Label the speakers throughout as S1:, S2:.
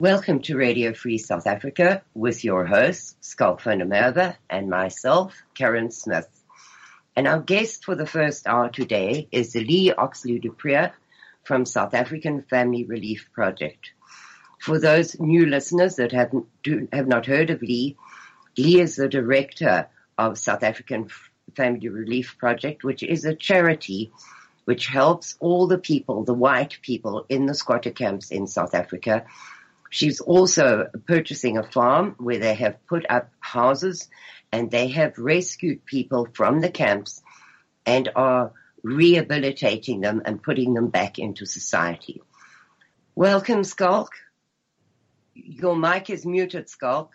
S1: Welcome to Radio Free South Africa with your hosts, Schalk van der Merwe, and myself, Karen Smith. And our guest for the first hour today is Lee Oxley-du Preez from South African Family Relief Project. For those new listeners that have not heard of Lee, Lee is the director of South African Family Relief Project, which is a charity which helps all the people, the white people in the squatter camps in South Africa. She's also purchasing a farm where they have put up houses and they have rescued people from the camps and are rehabilitating them and putting them back into society. Welcome, Schalk. Your mic is muted, Schalk.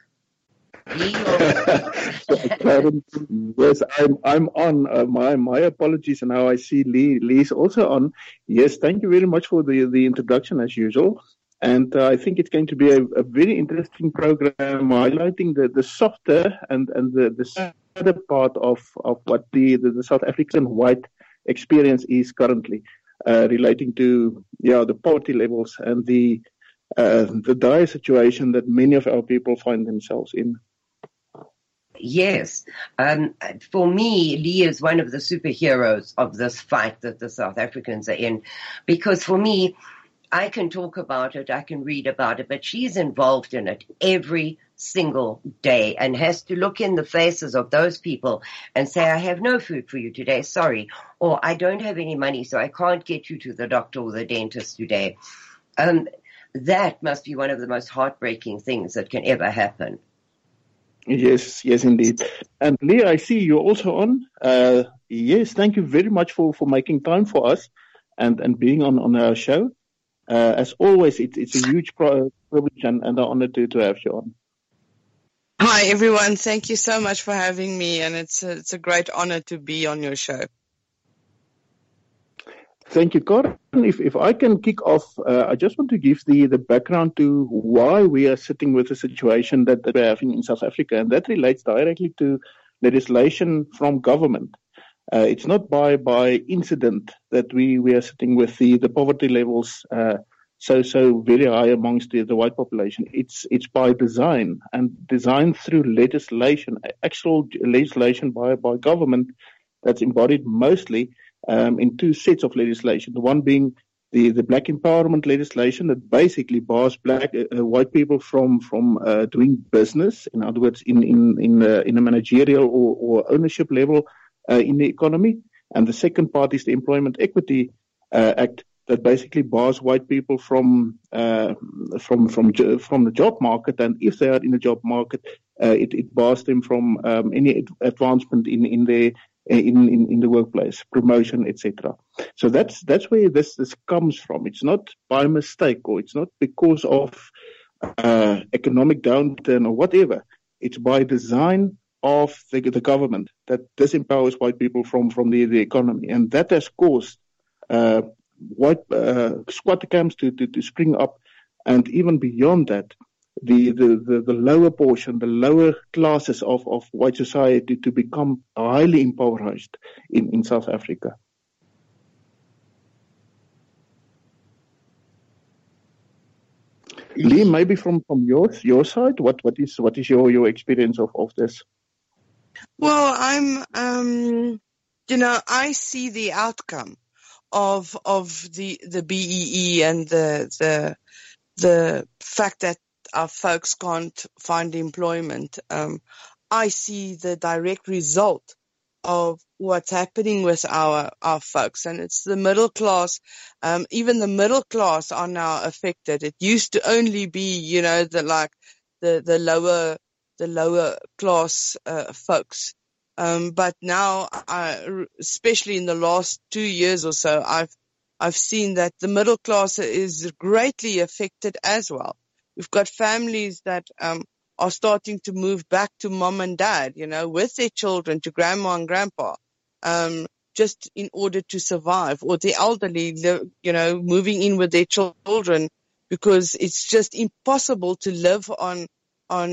S2: Yes, I'm on. My apologies, and now I see Lee's also on. Yes, thank you very much for the introduction as usual. And I think it's going to be a very interesting program highlighting the softer and the sadder part of what the South African white experience is currently relating to the poverty levels and the dire situation that many of our people find themselves in.
S1: Yes. For me, Lee is one of the superheroes of this fight that the South Africans are in, because for me, I can talk about it, I can read about it, but she's involved in it every single day and has to look in the faces of those people and say, I have no food for you today, sorry, or I don't have any money, so I can't get you to the doctor or the dentist today. That must be one of the most heartbreaking things that can ever happen.
S2: Yes, indeed. And Lee, I see you're also on. Yes, thank you very much for making time for us and being on our show. As always, it's a huge privilege and an honor to have you on.
S3: Hi, everyone. Thank you so much for having me, and it's a great honor to be on your show.
S2: Thank you, Karen. If I can kick off, I just want to give the background to why we are sitting with the situation that we're having in South Africa, and that relates directly to legislation from government. It's not by incident that we are sitting with the poverty levels so very high amongst the white population. It's by design, and design through legislation, actual legislation by government that's embodied mostly in two sets of legislation. The one being the black empowerment legislation that basically bars white people from doing business. In other words, in a managerial or ownership level. In the economy, and the second part is the Employment Equity Act that basically bars white people from the job market, and if they are in the job market, it bars them from any advancement in the workplace, promotion, etc. So that's where this comes from. It's not by mistake, or it's not because of economic downturn or whatever. It's by design of the government that disempowers white people from the economy, and that has caused white squatter camps to spring up, and even beyond that, the lower portion, the lower classes of white society to become highly impoverished in South Africa. Lee, maybe from your side, what is your experience of this?
S3: Well, I see the outcome of the BEE and the fact that our folks can't find employment. I see the direct result of what's happening with our folks, and it's the middle class. Even the middle class are now affected. It used to only be, the lower class folks. But now, especially in the last 2 years or so, I've seen that the middle class is greatly affected as well. We've got families that are starting to move back to mom and dad, with their children, to grandma and grandpa, just in order to survive, or the elderly, moving in with their children, because it's just impossible to live on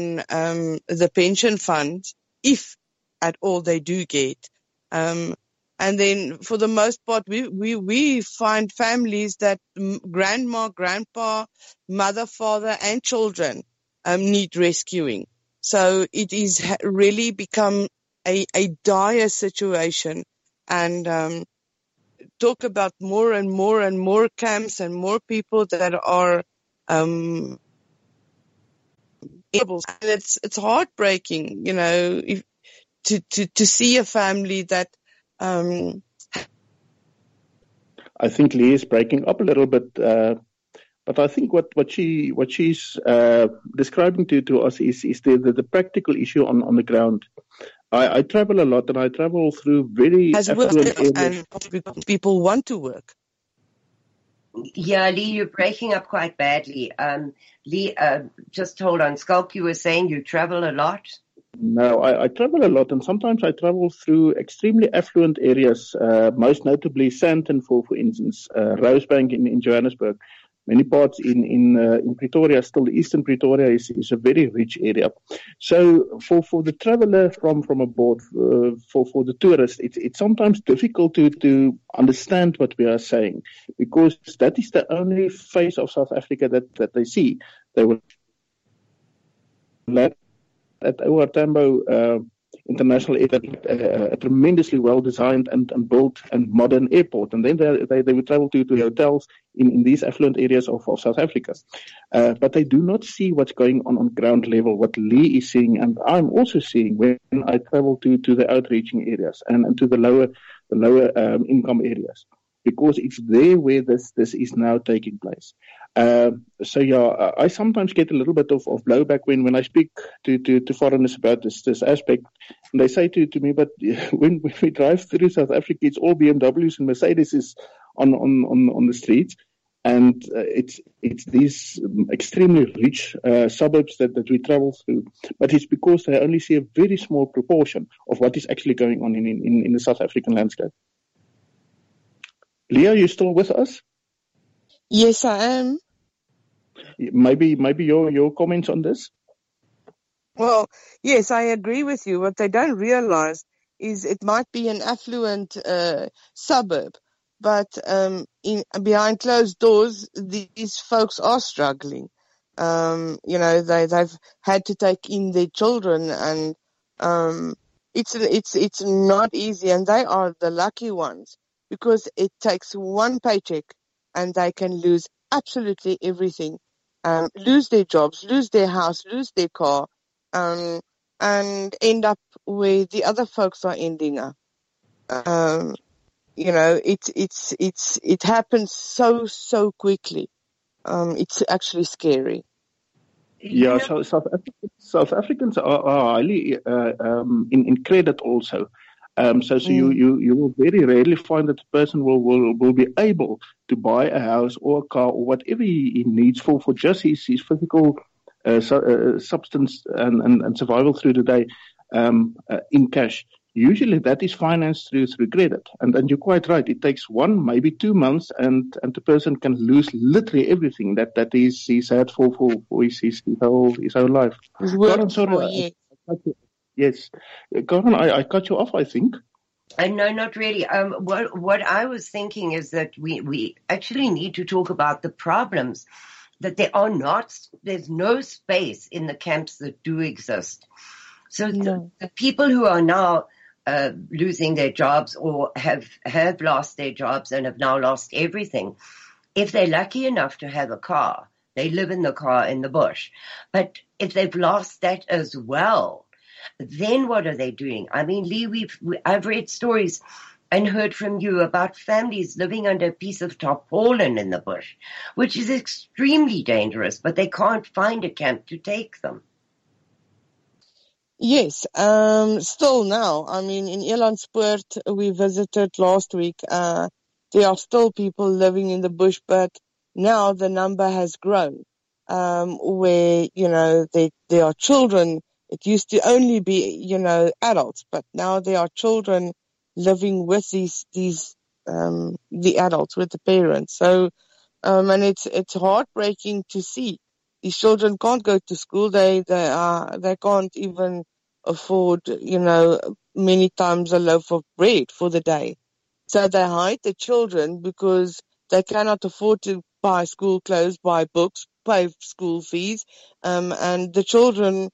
S3: the pension fund, if at all they do get. And then for the most part, we find families that grandma, grandpa, mother, father, and children need rescuing. So it is really become a dire situation. And talk about more and more and more camps and more people that are and it's heartbreaking, to see a family that
S2: I think Lee is breaking up a little bit, but I think what she's describing to us is the practical issue on the ground. I travel a lot, and I travel through very affluent areas.
S3: And people want to work.
S1: Yeah, Lee, you're breaking up quite badly. Lee, just hold on. Skulk, you were saying you travel a lot?
S2: No, I travel a lot, and sometimes I travel through extremely affluent areas, most notably Sandton, for instance, Rosebank in Johannesburg. Many parts in Pretoria, still Eastern Pretoria is a very rich area. So for the traveler from abroad, for the tourist, it's sometimes difficult to understand what we are saying, because that is the only face of South Africa that they see. They will let at OR Tambo International Airport, a tremendously well-designed and built and modern airport. And then they would travel to hotels in these affluent areas of South Africa. But they do not see what's going on ground level, what Lee is seeing, and I'm also seeing when I travel to the outreaching areas and to the lower income areas, because it's there where this is now taking place. So yeah, I sometimes get a little bit of blowback when I speak to foreigners about this aspect, and they say to me, but when we drive through South Africa, it's all BMWs and Mercedes on the streets, and it's these extremely rich suburbs that we travel through, but it's because they only see a very small proportion of what is actually going on in the South African landscape. Leah, are you still with us?
S3: Yes, I am.
S2: Maybe your comments on this?
S3: Well, yes, I agree with you. What they don't realize is it might be an affluent suburb, but behind closed doors, these folks are struggling. They've had to take in their children, and it's not easy, and they are the lucky ones, because it takes one paycheck and they can lose absolutely everything. Lose their jobs, lose their house, lose their car, and end up where the other folks are ending up. It happens so quickly. It's actually scary.
S2: Yeah, so South Africans are highly in credit also. So you will very rarely find that the person will be able to buy a house or a car or whatever he needs for just his physical substance and survival through the day in cash. Usually that is financed through credit. And you're quite right. It takes 1, maybe 2 months, and the person can lose literally everything that he's had for his whole life. Karen, sorry. Yes. Karen, I cut you off, I think.
S1: No, not really. What I was thinking is that we actually need to talk about the problems that there's no space in the camps that do exist. So the people who are now losing their jobs or have lost their jobs and have now lost everything, if they're lucky enough to have a car, they live in the car in the bush. But if they've lost that as well, then what are they doing? I mean, Lee, I've read stories and heard from you about families living under a piece of tarpaulin in the bush, which is extremely dangerous, but they can't find a camp to take them.
S3: Yes, still now. I mean, in Elandspoort, we visited last week. There are still people living in the bush, but now the number has grown, where, there are children. It used to only be, adults, but now there are children living with the adults, with the parents. So, and it's heartbreaking to see. These children can't go to school. They can't even afford, many times a loaf of bread for the day. So they hide the children because they cannot afford to buy school clothes, buy books, pay school fees, and the children,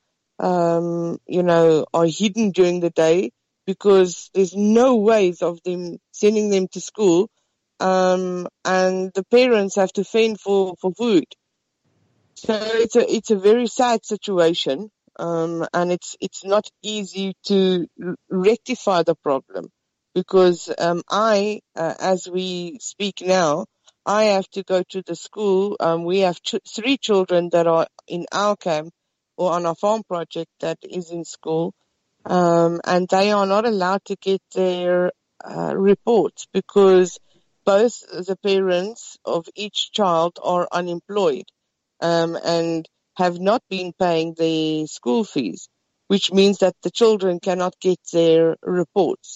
S3: are hidden during the day because there's no ways of them sending them to school, and the parents have to fend for food. So it's a very sad situation, and it's not easy to rectify the problem because as we speak now, I have to go to the school. We have 3 children that are in our camp or on our farm project that is in school, and they are not allowed to get their reports because both the parents of each child are unemployed, and have not been paying the school fees, which means that the children cannot get their reports.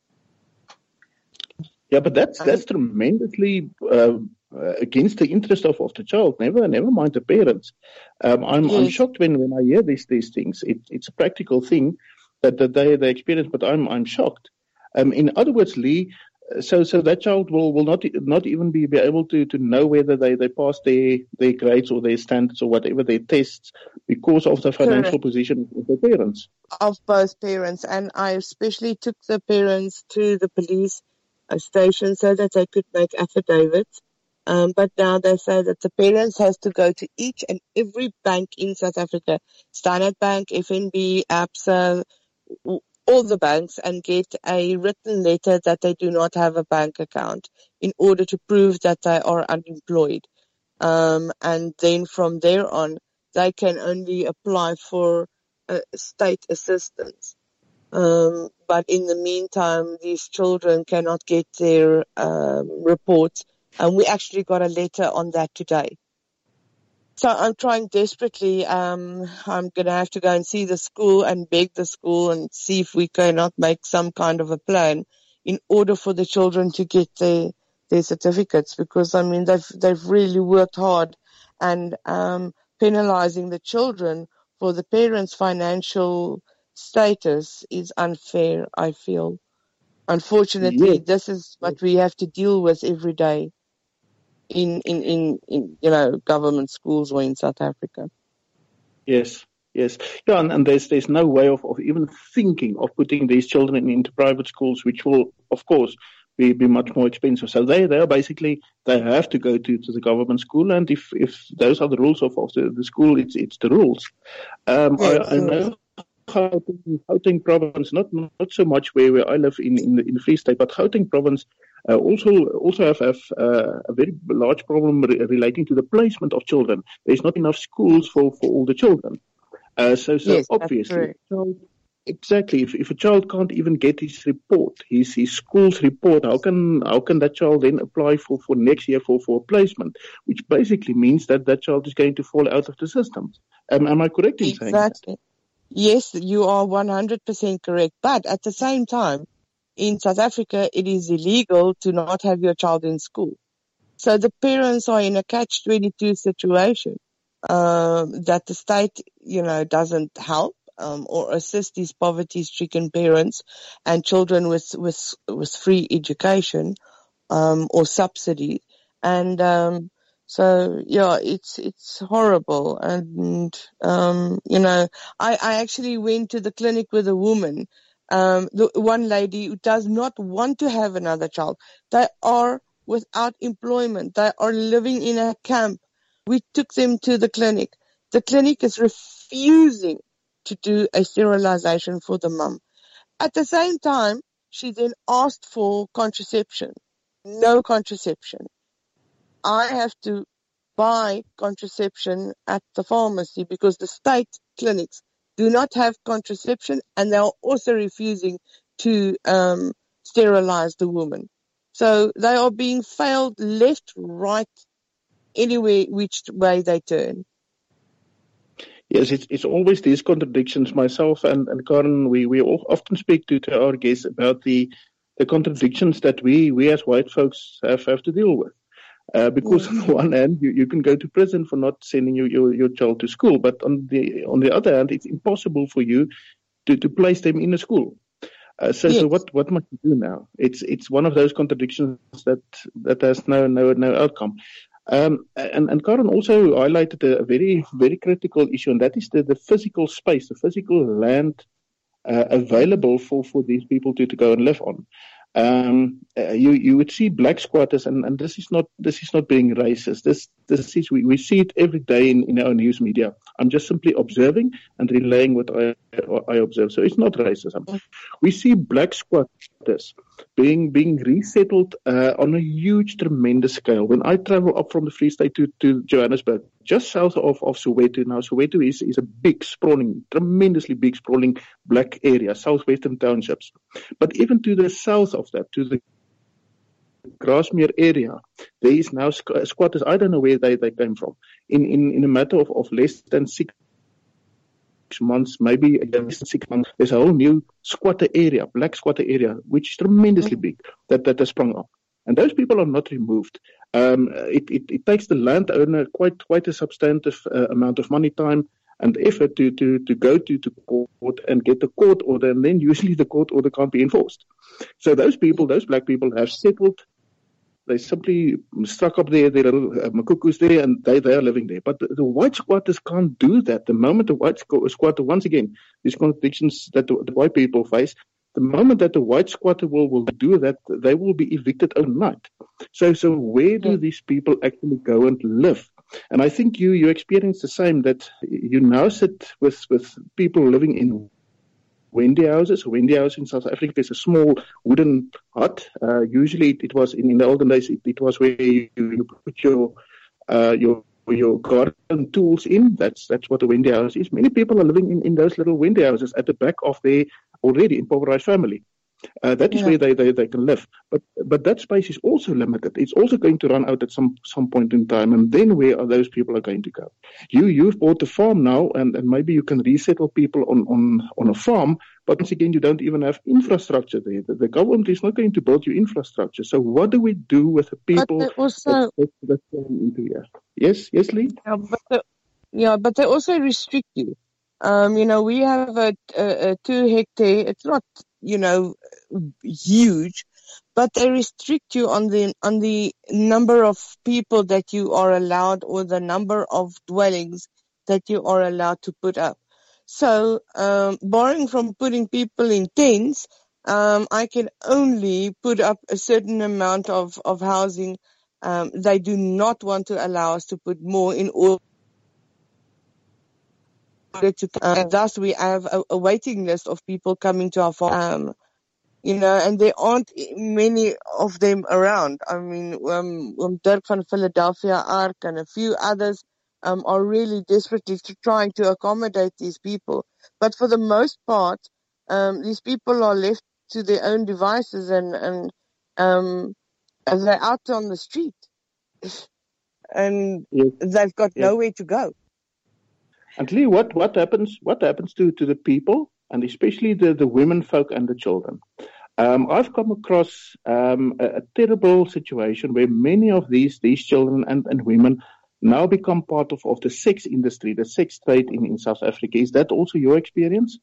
S2: Yeah, but that's tremendously against the interest of the child. Never mind the parents. I'm shocked when I hear these things. It's a practical thing that they experience, but I'm shocked. In other words, Lee, so that child will not even be able to know whether they pass their grades or their standards or whatever their tests because of the financial position of the parents.
S3: Of both parents, and I especially took the parents to the police station so that they could make affidavits. But now they say that the parents has to go to each and every bank in South Africa, Standard Bank, FNB, Absa, all the banks, and get a written letter that they do not have a bank account in order to prove that they are unemployed. And then from there on, they can only apply for state assistance. But in the meantime, these children cannot get their reports. And we actually got a letter on that today. So I'm trying desperately. I'm going to have to go and see the school and beg the school and see if we cannot make some kind of a plan in order for the children to get their certificates, because, I mean, they've really worked hard, and penalizing the children for the parents' financial status is unfair, I feel. Unfortunately, This is what we have to deal with every day in government schools or in South Africa.
S2: Yes. Yeah, and there's no way of even thinking of putting these children into private schools, which will, of course, be much more expensive. So they are basically, they have to go to the government school, and if those are the rules of the school, it's the rules. I know Gauteng province, not so much where I live in the Free State, but Gauteng province also have a very large problem relating to the placement of children. There's not enough schools for all the children. So yes, obviously, exactly. If a child can't even get his report, his school's report, how can that child then apply for next year for a placement? Which basically means that child is going to fall out of the system. Am I correct in saying that?
S3: Yes, you are 100% correct. But at the same time, in South Africa, it is illegal to not have your child in school. So the parents are in a catch-22 situation, that the state, doesn't help, or assist these poverty-stricken parents and children with free education, or subsidy. And, so yeah, it's horrible. And, I actually went to the clinic with a woman, the one lady who does not want to have another child. They are without employment. They are living in a camp. We took them to the clinic. The clinic is refusing to do a sterilization for the mum. At the same time, she then asked for contraception. No contraception. I have to buy contraception at the pharmacy because the state clinics do not have contraception, and they are also refusing to sterilize the woman. So they are being failed left, right, anywhere which way they turn.
S2: Yes, it's always these contradictions. Myself and Karen, we often speak to our guests about the contradictions that we as white folks have to deal with. Because on the one hand, you can go to prison for not sending your child to school, but on the other hand, it's impossible for you to place them in a school. So
S3: Yes.
S2: what must we do now? It's one of those contradictions that has no outcome. And Karen also highlighted a very, very critical issue, and that is the physical space, the physical land available for these people to go and live on. You would see black squatters, and this is not being racist. This is we see it every day in our news media. I'm just simply observing and relaying what I observe. So it's not racism. We see black squatters being resettled on a huge, tremendous scale. When I travel up from the Free State to Johannesburg, just south of Soweto, now Soweto is a big, sprawling, tremendously big, sprawling black area, southwestern townships. But even to the south of that, to the Grasmere area, there is now squatters. I don't know where they came from. In a matter of less than 6 months, maybe less than 6 months, there's a whole new squatter area, black squatter area, which is tremendously big, that has sprung up. And those people are not removed. It takes the landowner quite a substantive amount of money, time, and effort to go to court and get the court order, and then usually the court order can't be enforced. So those black people have settled. They simply struck up their little makukus there, and they are living there. But the white squatters can't do that. The moment the white squatter, once again, these contradictions that the white people face, the moment that the white squatter will do that, they will be evicted overnight. So where do these people actually go and live? And I think you experience the same, that you now sit with people living in Wendy houses. Wendy house in South Africa is a small wooden hut. Usually it was in the olden days, it was where you put your garden tools in. That's what a Wendy house is. Many people are living in those little Wendy houses at the back of their already impoverished family. That is where they can live. But that space is also limited. It's also going to run out at some point in time. And then where are those people are going to go? You've bought a farm now, and maybe you can resettle people on a farm. But once again, you don't even have infrastructure there. The government is not going to build you infrastructure. So what do we do with the people that come into here? Yes, Lee?
S3: But they also restrict you. We have a 2 hectare. It's not, huge, but they restrict you on the number of people that you are allowed, or the number of dwellings that you are allowed to put up. So, barring from putting people in tents, I can only put up a certain amount of housing. They do not want to allow us to put more in order to, and thus we have a waiting list of people coming to our farm. And there aren't many of them around. I mean, Dirk van Philadelphia Ark and a few others are really desperately trying to accommodate these people. But for the most part, these people are left to their own devices, and they're out on the street, and they've got nowhere to go.
S2: And Lee, what happens to the people, and especially the women folk and the children? I've come across a terrible situation where many of these children and women now become part of the sex industry, the sex trade in South Africa. Is that also your experience?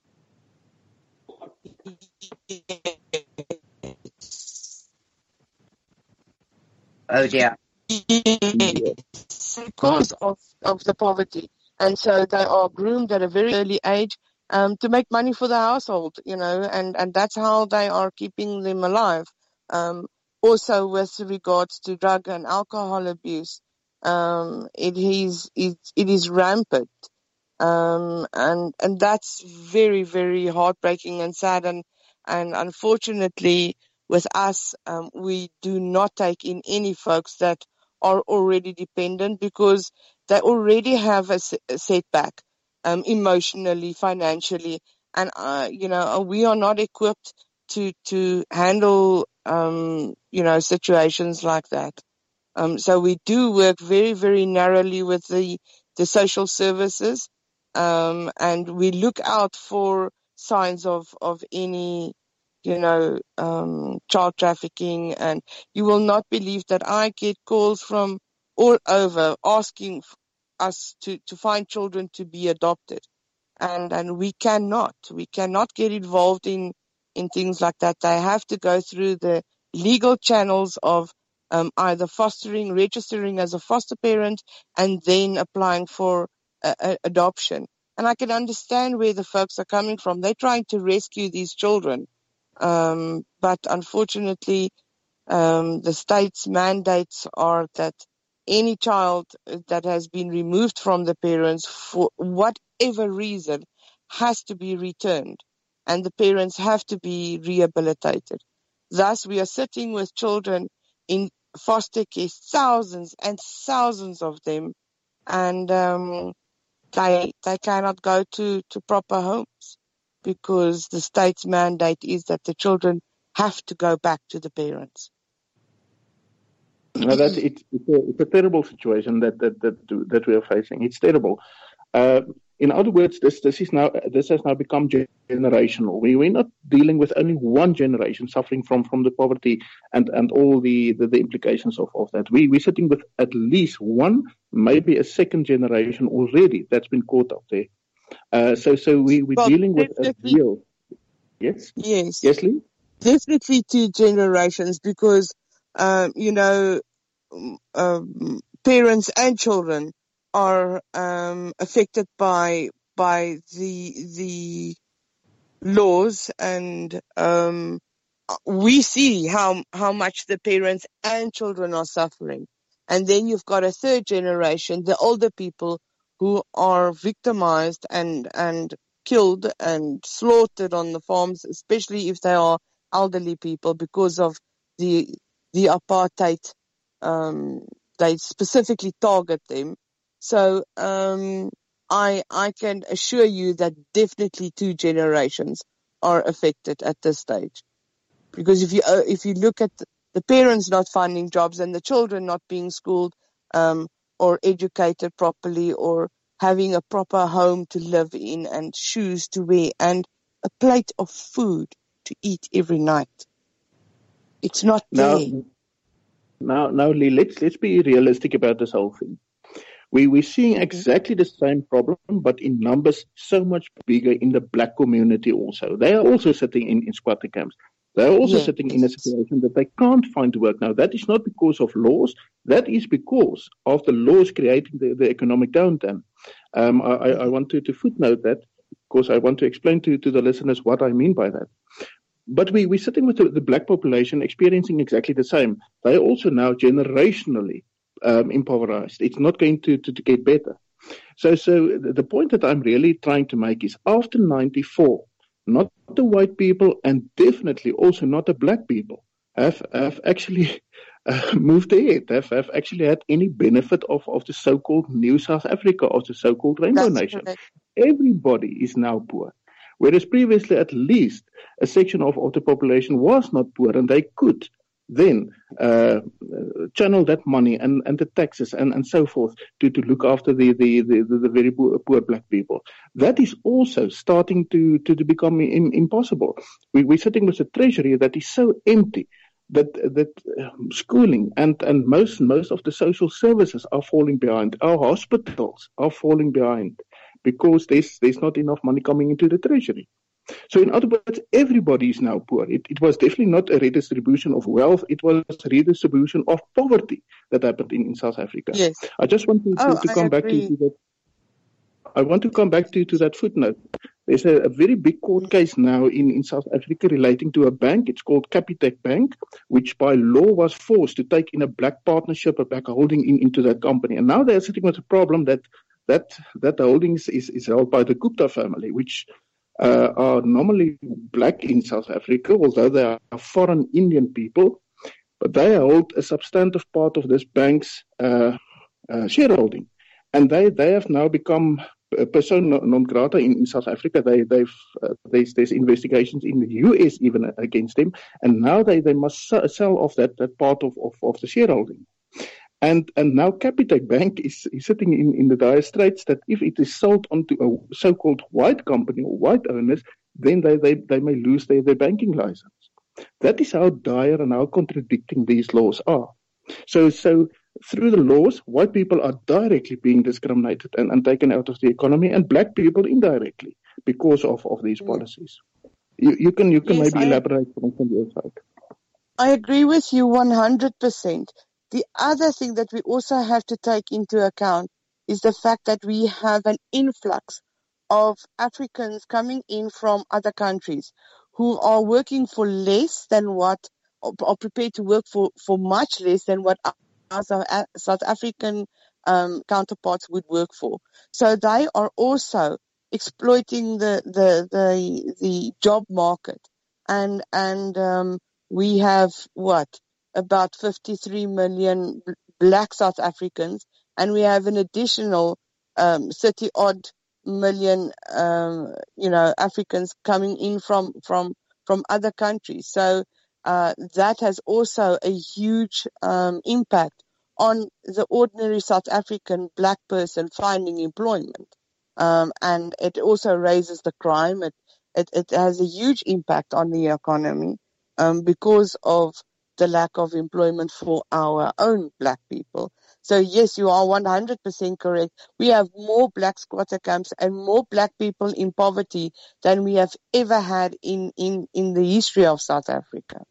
S1: Oh dear.
S3: Because of the poverty. And so they are groomed at a very early age to make money for the household, and that's how they are keeping them alive. Also with regards to drug and alcohol abuse, it is rampant. And that's very, very heartbreaking and sad. And unfortunately with us, we do not take in any folks that are already dependent, because they already have a setback, emotionally, financially, and we are not equipped to handle situations like that. So we do work very, very narrowly with the social services, and we look out for signs of any child trafficking. And you will not believe that I get calls from all over asking us to find children to be adopted, and we cannot get involved in in things like that, they have to go through the legal channels of either registering as a foster parent, and then applying for adoption. And I can understand where the folks are coming from. They're trying to rescue these children. But unfortunately, the state's mandates are that any child that has been removed from the parents for whatever reason has to be returned, and the parents have to be rehabilitated. Thus, we are sitting with children in foster care, thousands and thousands of them, and they cannot go to proper homes because the state's mandate is that the children have to go back to the parents.
S2: No, it's a terrible situation that we are facing. It's terrible. In other words, this has now become generational. We're not dealing with only one generation suffering from the poverty and all the implications of that. We're sitting with at least one, maybe a second generation already that's been caught up there. So we're dealing with a deal. Yes?
S3: Yes.
S2: Yes, Lee?
S3: Definitely 2 generations, because, parents and children are affected by the laws, and we see how much the parents and children are suffering. And then you've got a 3rd generation, the older people, who are victimized and killed and slaughtered on the farms, especially if they are elderly people, because of the apartheid. They specifically target them. So I can assure you that definitely 2 generations are affected at this stage. Because if you look at the parents not finding jobs and the children not being schooled or educated properly, or having a proper home to live in and shoes to wear and a plate of food to eat every night, it's not there.
S2: Now, Lee, let's be realistic about this whole thing. We're seeing exactly the same problem, but in numbers so much bigger in the black community also. They are also sitting in squatter camps. They are also sitting in a situation that they can't find work. Now, that is not because of laws. That is because of the laws creating the economic downturn. I want to footnote that, because I want to explain to the listeners what I mean by that. But we're sitting with the black population experiencing exactly the same. They are also now generationally impoverished. It's not going to get better. So the point that I'm really trying to make is, after 94, not the white people, and definitely also not the black people, have actually moved ahead, have actually had any benefit of the so-called New South Africa, of the so-called Rainbow Nation. Correct. Everybody is now poor. Whereas previously, at least, a section of the population was not poor, and they could then channel that money and the taxes and so forth to look after the very poor black people. That is also starting to become impossible. We're sitting with a treasury that is so empty that schooling and most of the social services are falling behind. Our hospitals are falling behind, because there's not enough money coming into the treasury. So in other words, everybody is now poor. It was definitely not a redistribution of wealth. It was a redistribution of poverty that happened in South Africa.
S3: Yes.
S2: I just want to come back to that. I want to come back to that footnote. There's a very big court case now in South Africa relating to a bank. It's called Capitec Bank, which by law was forced to take in a black partnership, a black holding into that company. And now they're sitting with a problem that the holdings is held by the Gupta family, which are normally black in South Africa, although they are foreign Indian people, but they hold a substantive part of this bank's shareholding. And they have now become persona non grata in South Africa. There's investigations in the US even against them, and now they must sell off that part of the shareholding. And now Capitec Bank is sitting in the dire straits that if it is sold onto a so-called white company or white owners, then they may lose their banking license. That is how dire and how contradicting these laws are. So through the laws, white people are directly being discriminated and taken out of the economy, and black people indirectly because of these policies. You can
S3: Yes,
S2: maybe elaborate from your side.
S3: I agree with you 100%. The other thing that we also have to take into account is the fact that we have an influx of Africans coming in from other countries who are working for less than what, or prepared to work for much less than what our South African counterparts would work for. So they are also exploiting the job market, and we have about 53 million black South Africans, and we have an additional 30 odd million Africans coming in from other countries. So that has also a huge impact on the ordinary South African black person finding employment, and it also raises the crime. It has a huge impact on the economy because of the lack of employment for our own black people. So yes, you are 100% correct. We have more black squatter camps and more black people in poverty than we have ever had in the history of South Africa.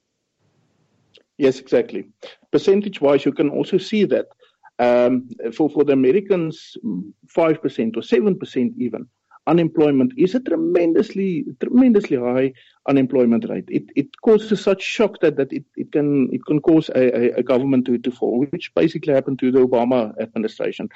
S2: Yes, exactly. Percentage-wise, you can also see that for the Americans, 5% or 7% even, unemployment is a tremendously high unemployment rate. It causes such shock that it can cause a government to fall, which basically happened to the Obama administration.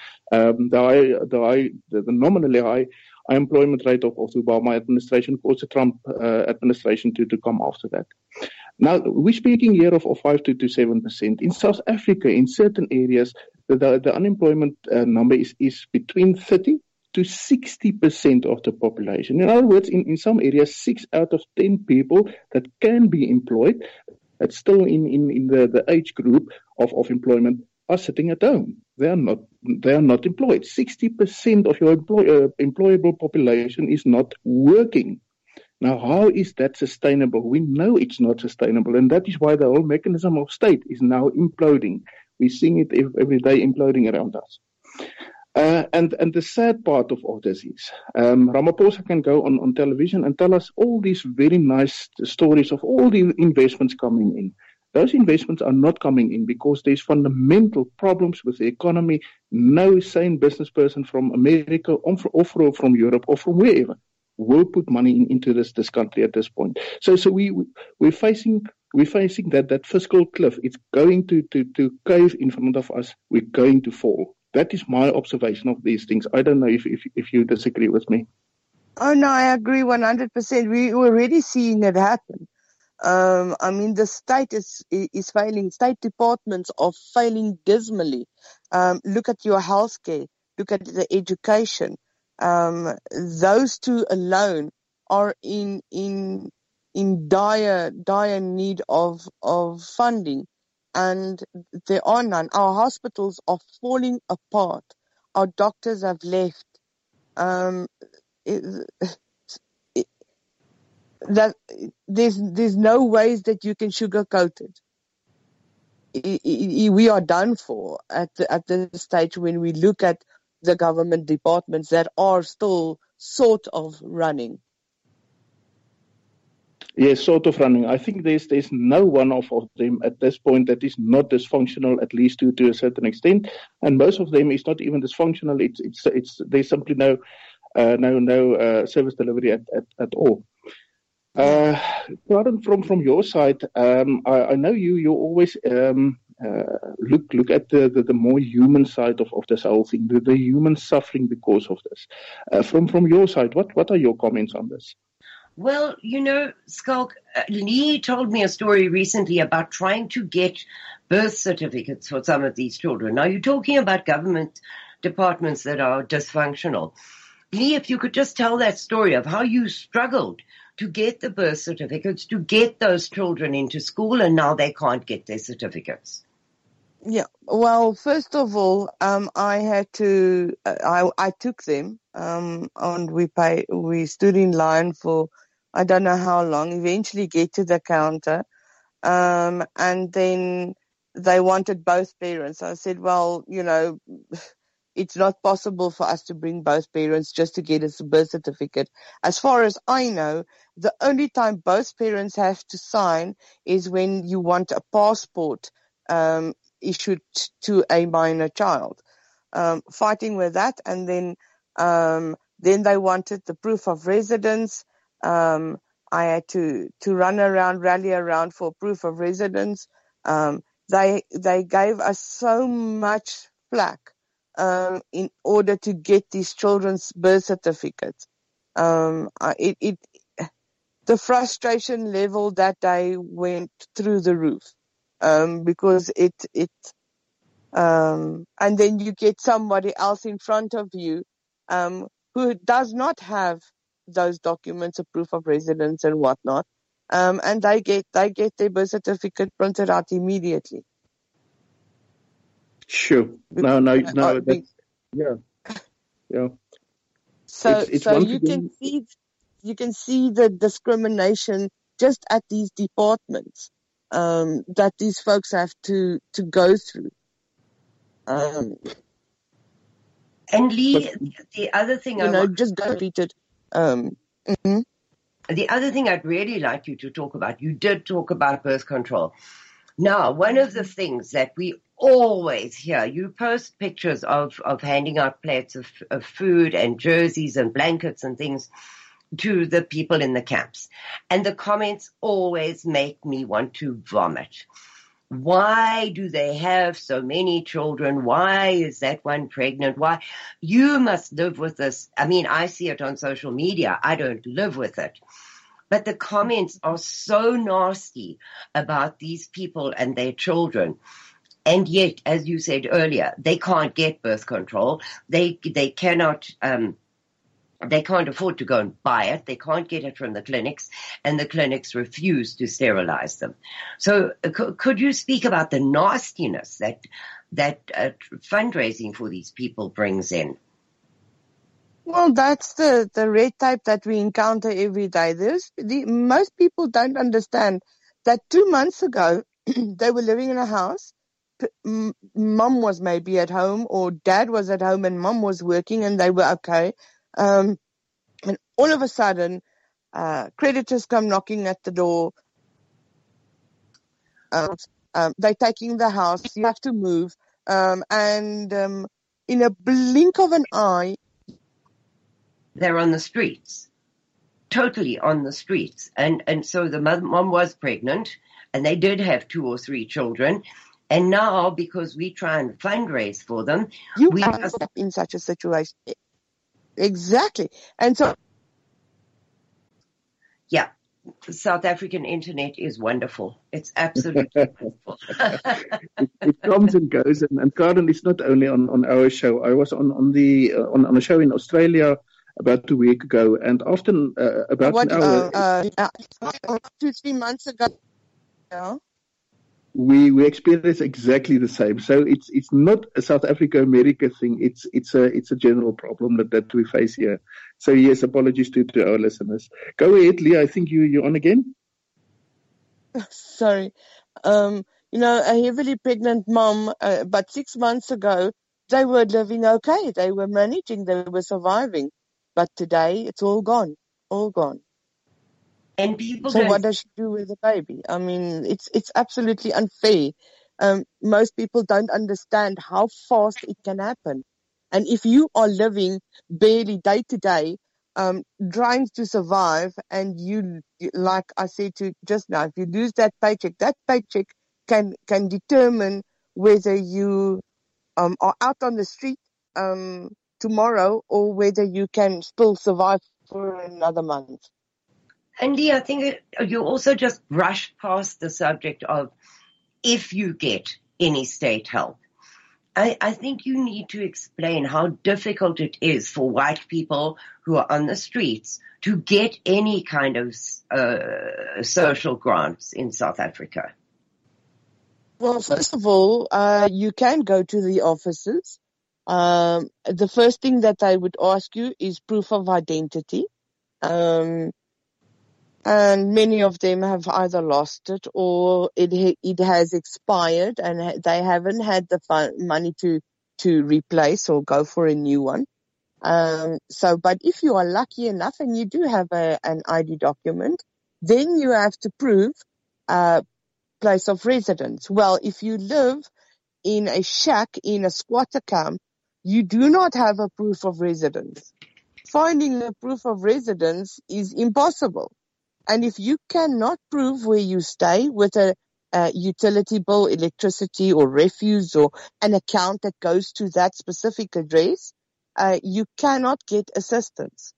S2: The nominally high unemployment rate of the Obama administration caused the Trump administration to come after that. Now, we're speaking here of 5 to 7%. In South Africa, in certain areas, the unemployment number is between 30 to 60% of the population. In other words, in some areas, 6 out of 10 people that can be employed, that's still in the age group of employment, are sitting at home. They are not employed. 60% of your employable population is not working. Now, how is that sustainable? We know it's not sustainable, and that is why the whole mechanism of state is now imploding. We're seeing it every day imploding around us. And the sad part of all this is, Ramaphosa can go on television and tell us all these very nice stories of all the investments coming in. Those investments are not coming in because there's fundamental problems with the economy. No sane business person from America or from Europe or from wherever will put money into this country at this point. So we're facing that fiscal cliff. It's going to cave in front of us. We're going to fall. That is my observation of these things. I don't know if you disagree with me.
S3: Oh no, I agree 100%. We're already seeing it happen. I mean, the state is failing. State departments are failing dismally. Look at your healthcare. Look at the education. Those two alone are in dire need of funding, and there are none. Our hospitals are falling apart. Our doctors have left. That there's no ways that you can sugarcoat it. We are done for at the stage when we look at the government departments that are still sort of running.
S2: Yes, sort of running. I think there's no one of them at this point that is not dysfunctional, at least to a certain extent, and most of them is not even dysfunctional. It's there's simply no service delivery at all. Karen, from your side, I know you always look at the more human side of this whole thing, the human suffering because of this. From your side, what are your comments on this?
S1: Well, Skulk, Lee told me a story recently about trying to get birth certificates for some of these children. Now, you're talking about government departments that are dysfunctional. Lee, if you could just tell that story of how you struggled to get the birth certificates, to get those children into school, and now they can't get their certificates.
S3: Yeah, well, first of all, I had to, I took them, and we stood in line for, I don't know how long, eventually get to the counter, and then they wanted both parents. I said, well, it's not possible for us to bring both parents just to get a birth certificate. As far as I know, the only time both parents have to sign is when you want a passport issued to a minor child. Fighting with that, and then they wanted the proof of residence. I had to rally around for proof of residence. They gave us so much flack in order to get these children's birth certificates. The frustration level that day went through the roof, because and then you get somebody else in front of you, who does not have those documents, a proof of residence and whatnot, and they get their birth certificate printed out immediately.
S2: Sure. No, that's, yeah.
S3: So you can see the discrimination just at these departments, that these folks have to go through.
S1: And Lee, the other thing
S3: just go repeat it.
S1: The other thing I'd really like you to talk about, you did talk about birth control. Now, one of the things that we always hear, you post pictures of handing out plates of food and jerseys and blankets and things to the people in the camps. And the comments always make me want to vomit. Why do they have so many children? Why is that one pregnant? Why? You must live with this. I mean, I see it on social media. I don't live with it. But the comments are so nasty about these people and their children. And yet, as you said earlier, they can't get birth control. They cannot afford to go and buy it. They can't get it from the clinics, and the clinics refuse to sterilize them. So could you speak about the nastiness that fundraising for these people brings in?
S3: Well, that's the red tape that we encounter every day. Most people don't understand that 2 months ago, they were living in a house. Mom was maybe at home, or dad was at home and mom was working, and they were okay. And all of a sudden, creditors come knocking at the door. They're taking the house. You have to move. And in a blink of an eye,
S1: they're on the streets, totally on the streets. And so the mom was pregnant, and they did have 2 or 3 children. And now, because we try and fundraise for them,
S3: we are in such a situation. Exactly. And so,
S1: yeah, the South African internet is wonderful. It's absolutely wonderful.
S2: It comes and goes. And Karen, it's not only on our show. I was on a show in Australia about 2 weeks ago, and often about an hour.
S3: 2-3 months ago. Yeah.
S2: We experience exactly the same. So it's not a South Africa-America thing. It's a general problem that we face here. So yes, apologies to our listeners. Go ahead, Leah. I think you're on again.
S3: Sorry. A heavily pregnant mom, but 6 months ago, they were living okay. They were managing. They were surviving. But today, it's all gone. All gone.
S1: And people
S3: so what does she do with the baby? I mean, it's absolutely unfair. Most people don't understand how fast it can happen. And if you are living barely day to day, trying to survive, and you, like I said to just now, if you lose that paycheck can determine whether you are out on the street tomorrow, or whether you can still survive for another month.
S1: And Lee, I think you also just brushed past the subject of if you get any state help. I think you need to explain how difficult it is for white people who are on the streets to get any kind of social grants in South Africa.
S3: Well, first of all, you can go to the offices. The first thing that I would ask you is proof of identity. And many of them have either lost it, or it has expired, and they haven't had the money to to replace or go for a new one. But if you are lucky enough and you do have an ID document, then you have to prove place of residence. Well, if you live in a shack in a squatter camp, you do not have a proof of residence. Finding a proof of residence is impossible. And if you cannot prove where you stay with a utility bill, electricity or refuse or an account that goes to that specific address, you cannot get assistance.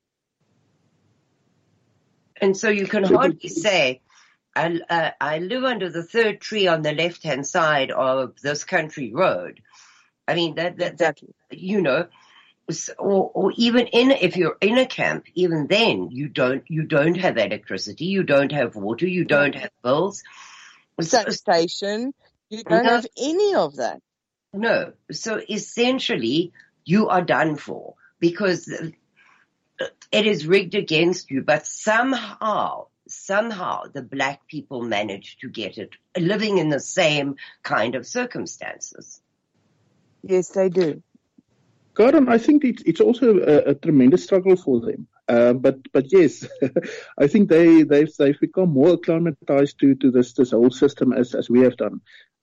S1: And so you can hardly say, I live under the third tree on the left-hand side of this country road. I mean,
S3: Exactly.
S1: You know, or even if you're in a camp, even then you don't have electricity, you don't have water, you don't have bills.
S3: Sanitation, you don't have any of that.
S1: No. So essentially, you are done for because it is rigged against you, but somehow the black people manage to get it, living in the same kind of circumstances.
S3: Yes, they do.
S2: Karen, I think it's also a tremendous struggle for them. But yes, I think they've become more acclimatized to this whole system as we have done.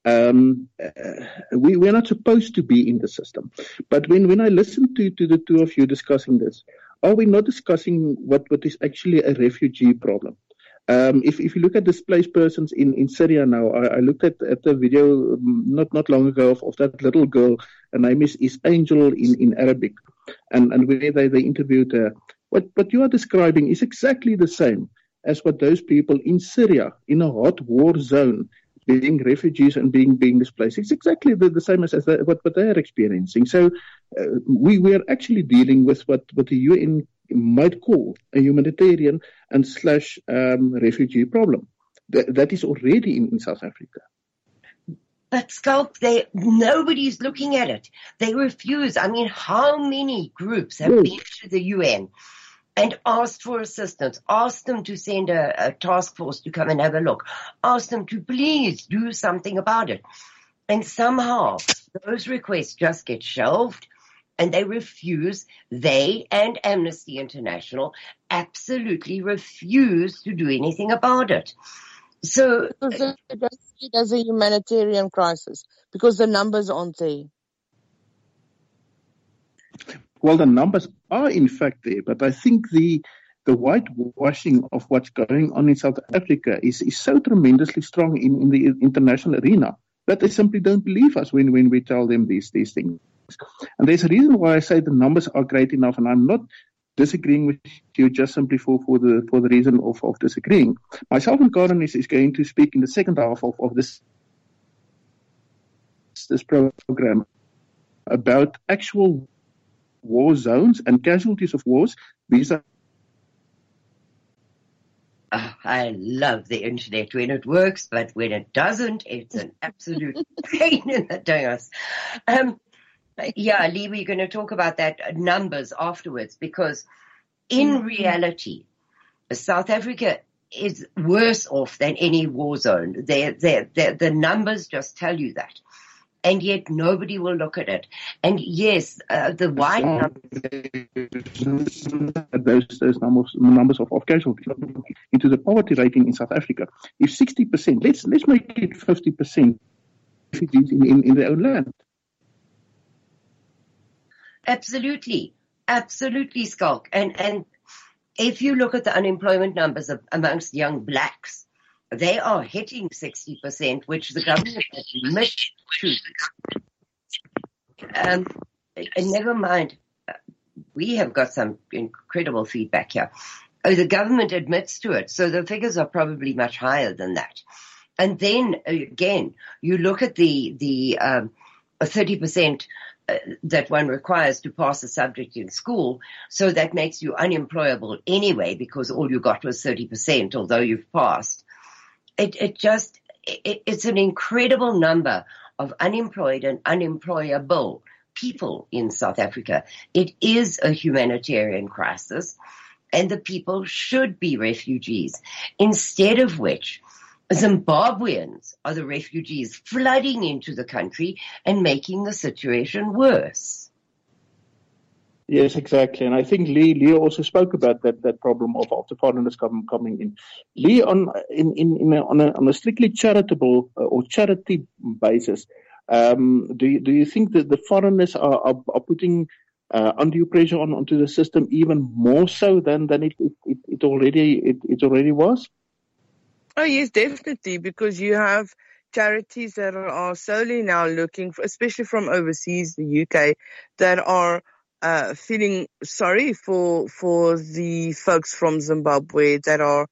S2: We're not supposed to be in the system. But when I listen to the two of you discussing this, are we not discussing what is actually a refugee problem? If you look at displaced persons in Syria now, I looked at the video not long ago of that little girl. Her name is Angel in Arabic, and where they interviewed her. What you are describing is exactly the same as what those people in Syria, in a hot war zone, being refugees and being displaced. It's exactly the same as what they are experiencing. So we are actually dealing with what the UN might call a humanitarian and / refugee problem. That is already in South Africa.
S1: But Skulk, nobody's looking at it. They refuse. I mean, how many groups have been to the UN and asked for assistance, asked them to send a task force to come and have a look, asked them to please do something about it. And somehow those requests just get shelved and they refuse. They and Amnesty International absolutely refuse to do anything about it. So
S3: because they don't see it as a humanitarian crisis because the numbers aren't there.
S2: Well, the numbers are in fact there, but I think the whitewashing of what's going on in South Africa is so tremendously strong in the international arena that they simply don't believe us when we tell them these things. And there's a reason why I say the numbers are great enough, and I'm not disagreeing with you just simply for the reason of disagreeing. Myself and Karen is going to speak in the second half of this program about actual war zones and casualties of wars. These are
S1: I love the internet when it works, but when it doesn't, it's an absolute pain in the ass. Yeah, Lee, we're going to talk about that numbers afterwards, because in reality, South Africa is worse off than any war zone. The numbers just tell you that. And yet nobody will look at it. And yes, the white
S2: those numbers of casualties into the poverty rating in South Africa. If 60%, let's make it 50% refugees in their own land.
S1: Absolutely, Skulk. And if you look at the unemployment numbers amongst young blacks, they are hitting 60%, which the government has missed to. And never mind, we have got some incredible feedback here. Oh, the government admits to it, so the figures are probably much higher than that. And then again, you look at the 30% that one requires to pass a subject in school, so that makes you unemployable anyway, because all you got was 30%, although you've passed. It's an incredible number of unemployed and unemployable people in South Africa. It is a humanitarian crisis, and the people should be refugees, instead of which Zimbabweans are the refugees flooding into the country and making the situation worse.
S2: Yes, exactly. And I think Lee also spoke about that problem of the foreigners coming in. Lee, on a strictly charitable or charity basis, do you think that the foreigners are putting undue pressure onto the system even more so than it already was?
S3: Oh, yes, definitely, because you have charities that are solely now looking for, especially from overseas, the UK, that are feeling sorry for the folks from Zimbabwe that are,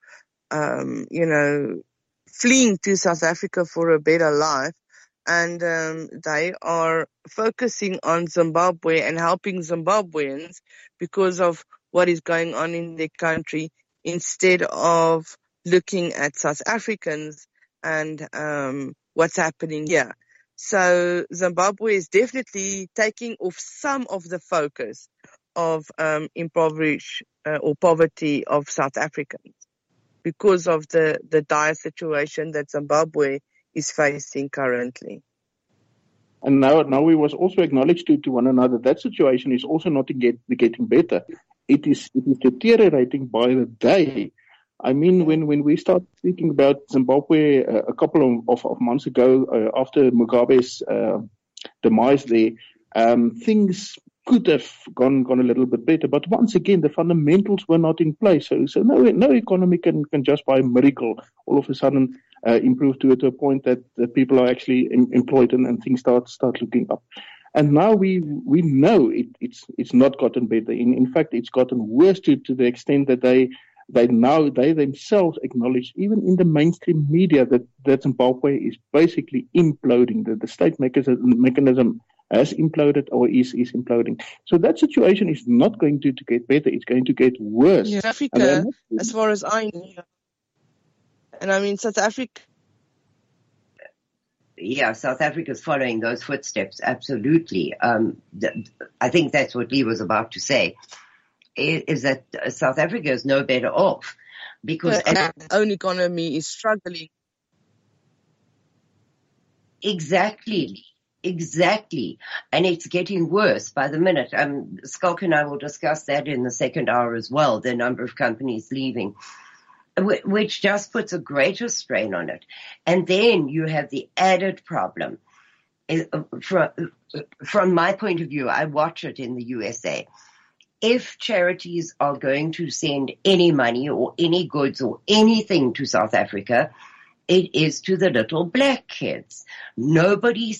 S3: fleeing to South Africa for a better life. And they are focusing on Zimbabwe and helping Zimbabweans because of what is going on in their country, instead of looking at South Africans and what's happening here. So Zimbabwe is definitely taking off some of the focus of impoverished or poverty of South Africans because of the dire situation that Zimbabwe is facing currently.
S2: And now we must also acknowledge to one another that situation is also not getting better. It is deteriorating by the day. I mean, when we start speaking about Zimbabwe a couple of months ago, after Mugabe's demise there, things could have gone a little bit better. But once again, the fundamentals were not in place. So no economy can just by a miracle all of a sudden improve to a point that people are actually employed and things start looking up. And now we know it's not gotten better. In fact, it's gotten worse to the extent that they themselves acknowledge, even in the mainstream media, that Zimbabwe is basically imploding. The state mechanism has imploded or is imploding. So that situation is not going to get better. It's going to get worse.
S3: Yeah, Africa, as far as I know. And I mean, South Africa.
S1: Yeah, South Africa is following those footsteps, absolutely. I think that's what Lee was about to say, is that South Africa is no better off because
S3: our own economy is struggling.
S1: Exactly. And it's getting worse by the minute. Skulk and I will discuss that in the second hour as well, the number of companies leaving, which just puts a greater strain on it. And then you have the added problem. From my point of view, I watch it in the USA. If charities are going to send any money or any goods or anything to South Africa, it is to the little black kids. Nobody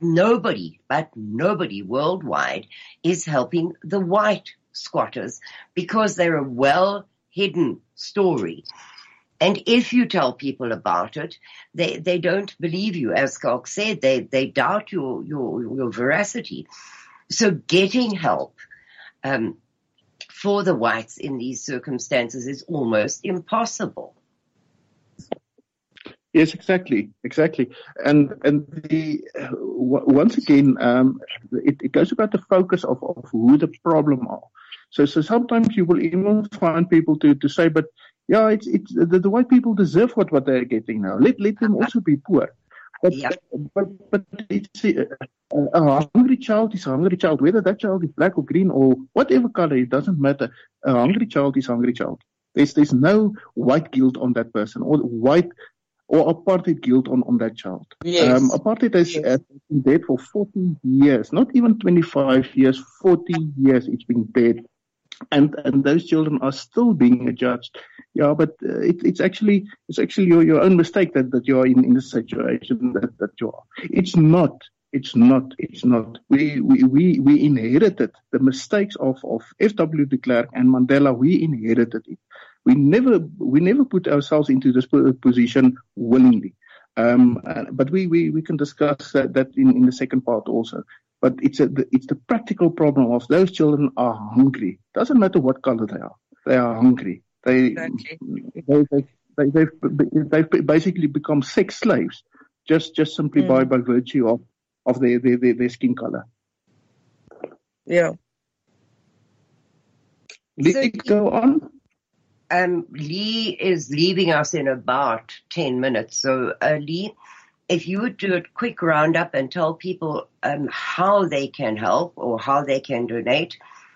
S1: worldwide is helping the white squatters because they're a well-hidden story. And if you tell people about it, they don't believe you. As Skulk said, they doubt your veracity. So getting help for the whites in these circumstances is almost impossible.
S2: Yes, exactly. And once again, it goes about the focus of who the problem are. So sometimes you will even find people to say, but yeah, it's the white people deserve what they're getting now. Let them also be poor. But it's a hungry child is a hungry child, whether that child is black or green or whatever color, it doesn't matter. A hungry child is a hungry child. There's no white guilt on that person or apartheid guilt on that child.
S3: Yes.
S2: Apartheid has been dead for 40 years, not even 25 years, 40 years it's been dead. And those children are still being judged. Yeah, but it's actually your own mistake that you are in the situation that you are. It's not. We inherited the mistakes of F.W. de Klerk and Mandela. We inherited it. We never put ourselves into this position willingly. But we can discuss that in the second part also. But it's the practical problem of those children are hungry. Doesn't matter what color they are. They are hungry. They've basically become sex slaves just simply by virtue of their skin color.
S3: Yeah.
S2: Go on.
S1: Lee is leaving us in about 10 minutes. So, Lee, if you would do a quick roundup and tell people how they can help or how they can donate,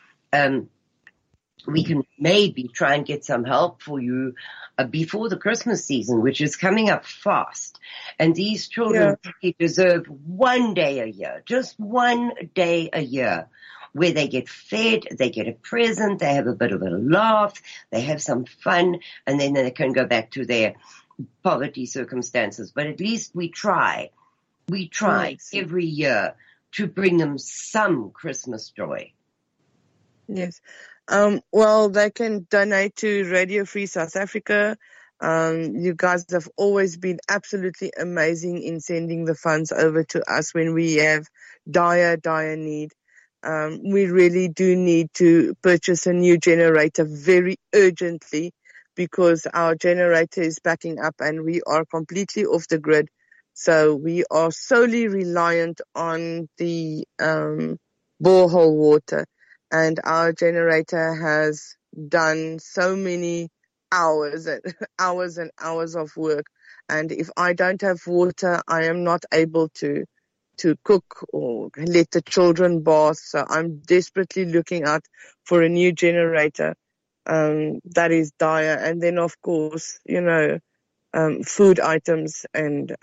S1: we can maybe try and get some help for you before the Christmas season, which is coming up fast. And these children really deserve one day a year, just one day a year, where they get fed, they get a present, they have a bit of a laugh, they have some fun, and then they can go back to their poverty circumstances. But at least we try every year to bring them some Christmas joy.
S3: Yes. Well, they can donate to Radio Free South Africa. You guys have always been absolutely amazing in sending the funds over to us when we have dire need. We really do need to purchase a new generator very urgently because our generator is backing up and we are completely off the grid. So we are solely reliant on the borehole water. And our generator has done so many hours and hours of work. And if I don't have water, I am not able to cook or let the children bath. So I'm desperately looking out for a new generator. That is dire. And then of course, food items and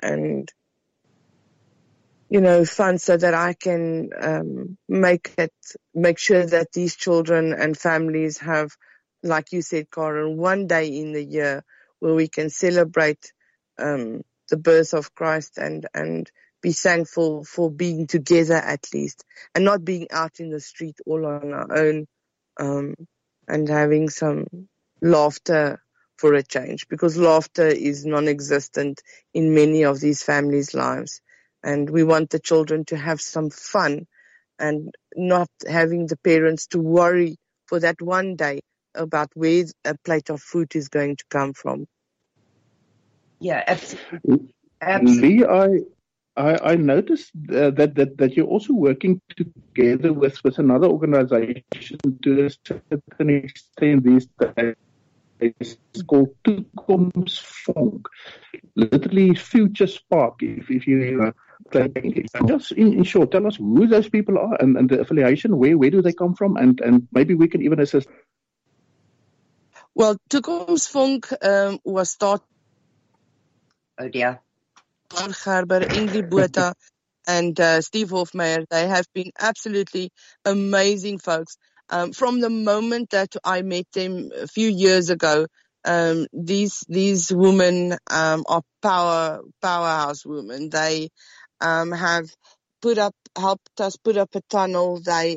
S3: funds so that I can make sure that these children and families have, like you said, Karen, one day in the year where we can celebrate the birth of Christ and be thankful for being together at least, and not being out in the street all on our own, and having some laughter for a change, because laughter is non-existent in many of these families' lives. And we want the children to have some fun and not having the parents to worry for that one day about where a plate of food is going to come from.
S1: Yeah, absolutely.
S2: Lee, I noticed that you're also working together with another organization to a certain extent these days. It's called Toekomsfonk, literally Future Spark. If you just in short, tell us who those people are and the affiliation. Where do they come from, and maybe we can even assist.
S3: Well, Toekomsfonk was started.
S1: Oh dear.
S3: Ron Gerber, Ingrid Botha, and Steve Hofmeyer. They have been absolutely amazing folks. From the moment that I met them a few years ago, these women are powerhouse women. They have helped us put up a tunnel. They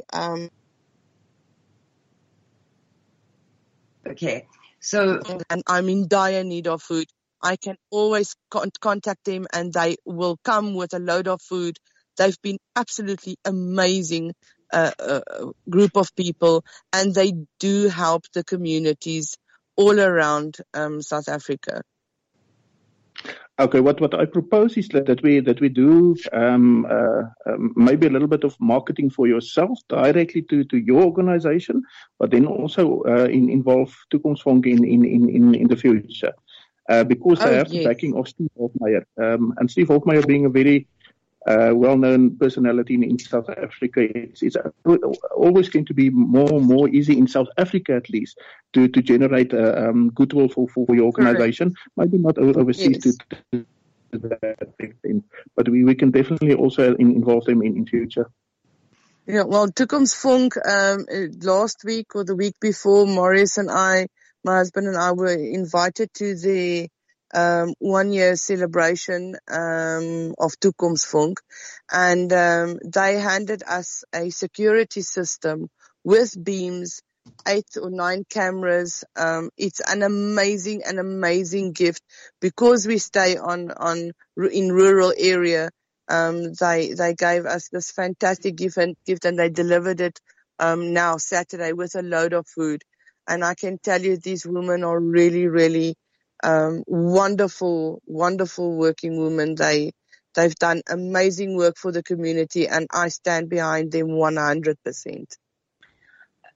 S1: Okay, so
S3: and I'm in dire need of food. I can always contact them and they will come with a load of food. They've been absolutely amazing group of people, and they do help the communities all around South Africa.
S2: Okay, what I propose is that we do maybe a little bit of marketing for yourself directly to your organization, but then also involve Toekomsfonk in the future. Because they have the backing of Steve Hofmeyer. And Steve Hofmeyer being a very well-known personality in South Africa, it's always going to be more easy in South Africa at least to generate goodwill for your organization. Correct. Maybe not overseas to that extent, but we can definitely also involve them in future.
S3: Yeah, well, Toekomsfonk, last week or the week before, Maurice and I, my husband and I, were invited to the 1 year celebration of Toekomsfonk, and they handed us a security system with beams, 8 or 9 cameras. It's an amazing gift because we stay in rural area. They gave us this fantastic gift and they delivered it now Saturday with a load of food. And I can tell you these women are really wonderful working women. They've done amazing work for the community, and I stand behind them 100%.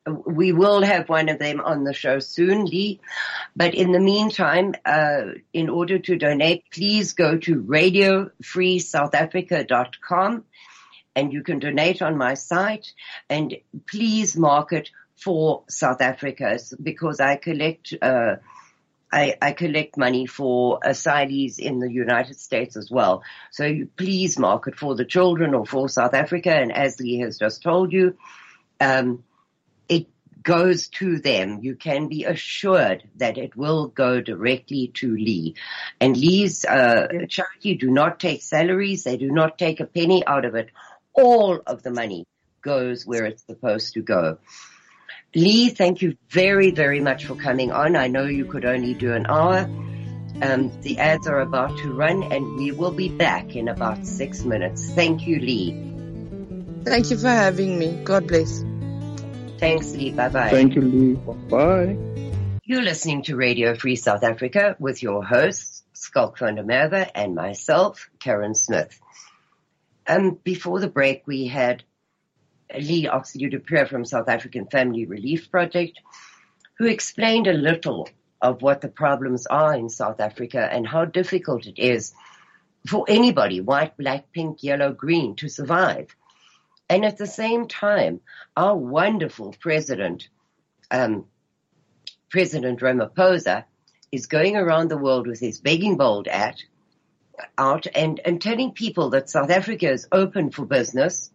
S1: we will have one of them on the show soon, Lee. But in the meantime, in order to donate, please go to radiofreesouthafrica.com, and you can donate on my site. And please mark it for South Africa, because I collect I collect money for asylees in the United States as well. So you please mark it for the children or for South Africa. And as Lee has just told you, it goes to them. You can be assured that it will go directly to Lee. And Lee's charity do not take salaries. They do not take a penny out of it. All of the money goes where it's supposed to go. Lee, thank you very, very much for coming on. I know you could only do an hour. The ads are about to run, and we will be back in about 6 minutes. Thank you, Lee.
S3: Thank you for having me. God bless.
S1: Thanks, Lee. Bye-bye.
S2: Thank you, Lee. Bye.
S1: You're listening to Radio Free South Africa with your hosts, Skalk van der Merwe, and myself, Karen Smith. Before the break, we had Lee Oxley-du-Preez from South African Family Relief Project, who explained a little of what the problems are in South Africa and how difficult it is for anybody, white, black, pink, yellow, green, to survive. And at the same time, our wonderful president, President Ramaphosa, is going around the world with his begging bold out and telling people that South Africa is open for business,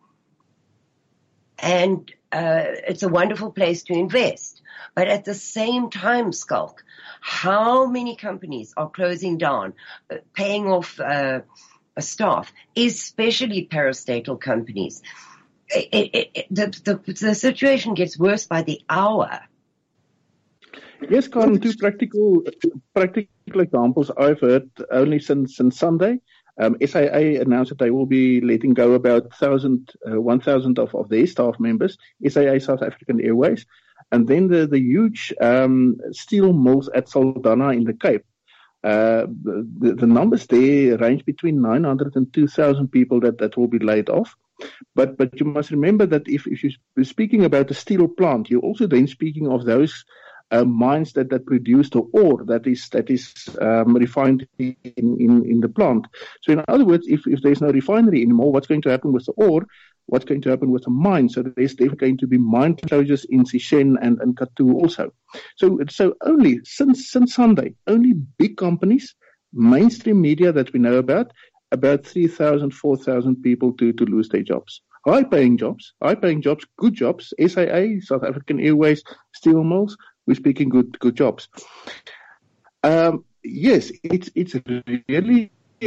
S1: and it's a wonderful place to invest. But at the same time, Skalk, how many companies are closing down, paying off staff, especially parastatal companies? The situation gets worse by the hour.
S2: Yes, Karen, two practical examples I've heard only since Sunday. SIA announced that they will be letting go about 1,000 of their staff members, SIA South African Airways. And then the huge steel mills at Saldanha in the Cape. The numbers there range between 900 and 2,000 people that will be laid off. But you must remember that if you're speaking about a steel plant, you're also then speaking of those mines that produce the ore that is refined in the plant. So in other words, if there's no refinery anymore, what's going to happen with the ore? What's going to happen with the mine? So there's definitely going to be mine closures in Sishen and Kathu also. So only since Sunday, only big companies, mainstream media that we know about 3,000, 4,000 people to lose their jobs. High-paying jobs, good jobs. SIA, South African Airways, steel mills. We're speaking good jobs. Yes, it's really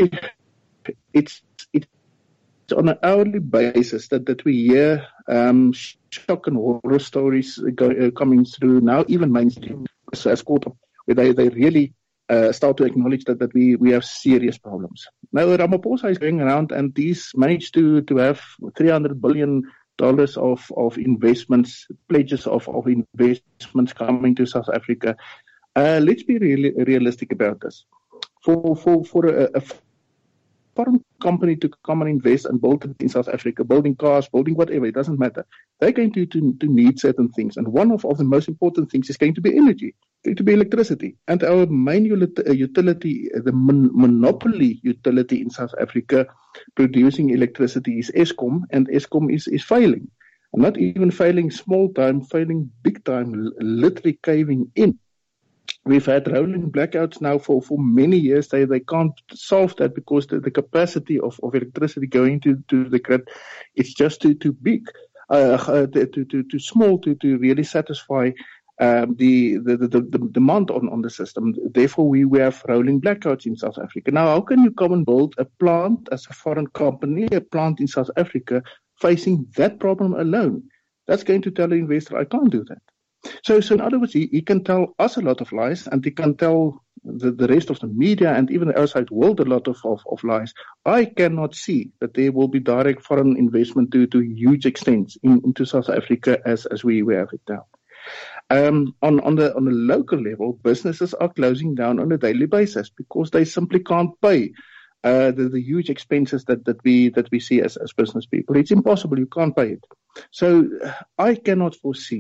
S2: on an hourly basis that we hear shock and horror stories coming through now, even mainstream as caught up, where they really start to acknowledge that we have serious problems. Now, Ramaphosa is going around, and he's managed to have $300 billion of investments, pledges of investments coming to South Africa. Let's be realistic about this. For a foreign company to come and invest and build in South Africa, building cars, building whatever, it doesn't matter. They're going to need certain things. And one of the most important things is going to be energy, going to be electricity. And our main utility, the monopoly utility in South Africa producing electricity is Eskom, and Eskom is failing. And not even failing small time, failing big time, literally caving in. We've had rolling blackouts now for many years. They can't solve that because the capacity of electricity going to the grid is just too big, too small to really satisfy the demand on the system. Therefore, we have rolling blackouts in South Africa. Now, how can you come and build a plant as a foreign company, a plant in South Africa, facing that problem alone? That's going to tell the investor, I can't do that. So in other words, he can tell us a lot of lies, and he can tell the rest of the media and even the outside world a lot of lies. I cannot see that there will be direct foreign investment to huge extents into South Africa as we have it now. On the local level, businesses are closing down on a daily basis because they simply can't pay the huge expenses that we see as business people. It's impossible. You can't pay it. So I cannot foresee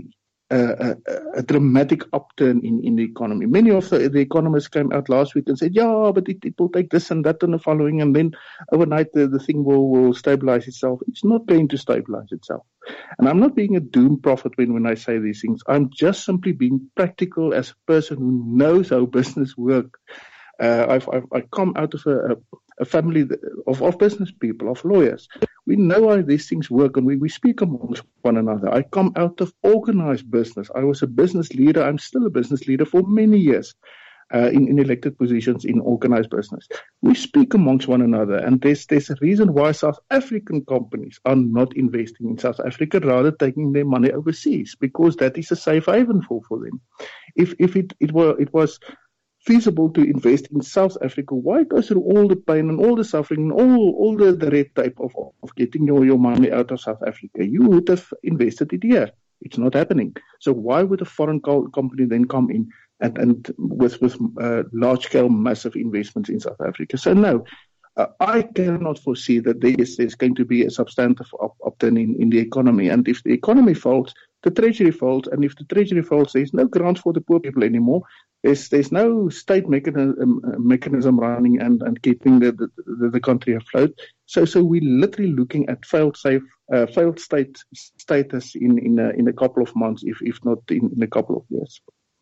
S2: a dramatic upturn in the economy. Many of the economists came out last week and said, yeah, but it will take this and that and the following, and then overnight the thing will stabilize itself. It's not going to stabilize itself. And I'm not being a doom prophet when I say these things. I'm just simply being practical as a person who knows how business works. I come out of a family of business people, of lawyers. We know how these things work, and we speak amongst one another. I come out of organized business. I was a business leader. I'm still a business leader for many years in elected positions in organized business. We speak amongst one another, and there's a reason why South African companies are not investing in South Africa, rather taking their money overseas, because that is a safe haven for them. If it was feasible to invest in South Africa, why go through all the pain and all the suffering and all the red tape of getting your money out of South Africa? You would have invested it here. It's not happening. So why would a foreign company then come in and with large-scale, massive investments in South Africa? So no, I cannot foresee that there's going to be a substantive upturn in the economy. And if the economy falls, the treasury falls. And if the treasury falls, there's no grants for the poor people anymore. There's no state mechanism running and keeping the country afloat. So we're literally looking at failed state status in a couple of months, if not in a couple of years.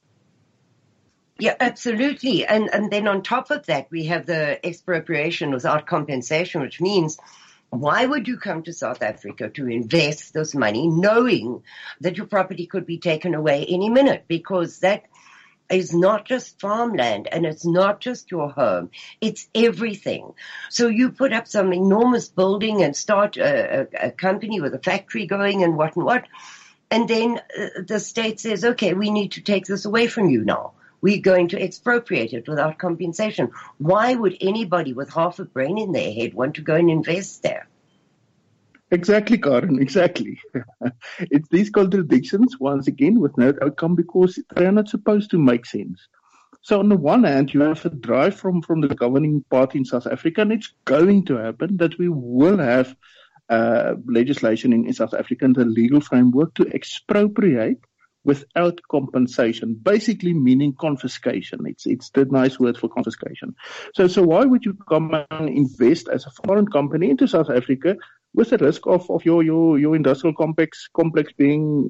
S1: Yeah, absolutely. And then on top of that, we have the expropriation without compensation, which means why would you come to South Africa to invest this money knowing that your property could be taken away any minute? Because that is not just farmland and it's not just your home. It's everything. So you put up some enormous building and start a company with a factory going and what. And then the state says, okay, we need to take this away from you now. We're going to expropriate it without compensation. Why would anybody with half a brain in their head want to go and invest there?
S2: Exactly, Karen, exactly. It's these contradictions, once again, with no outcome because they are not supposed to make sense. So on the one hand, you have a drive from the governing party in South Africa, and it's going to happen that we will have legislation in South Africa and the legal framework to expropriate without compensation, basically meaning confiscation. It's the nice word for confiscation. So why would you come and invest as a foreign company into South Africa with the risk of your industrial complex being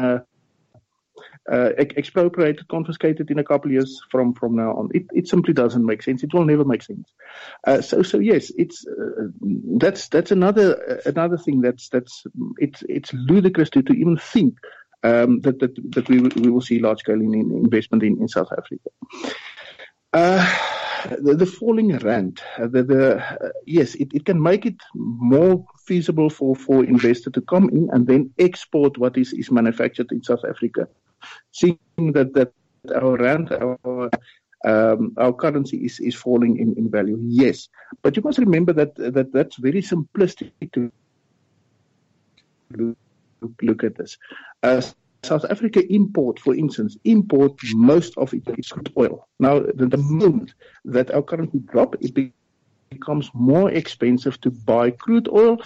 S2: expropriated, confiscated in a couple of years from now on? It simply doesn't make sense. It will never make sense. So yes, it's that's another thing it's ludicrous to even think that we will see large scale investment in South Africa. The falling rand, yes, it can make it more feasible for investor to come in and then export what is manufactured in South Africa, seeing that our rand, our currency is falling in value. Yes, but you must remember that's very simplistic to look at this. South Africa import most of its crude oil. Now, the moment that our currency drops, it becomes more expensive to buy crude oil.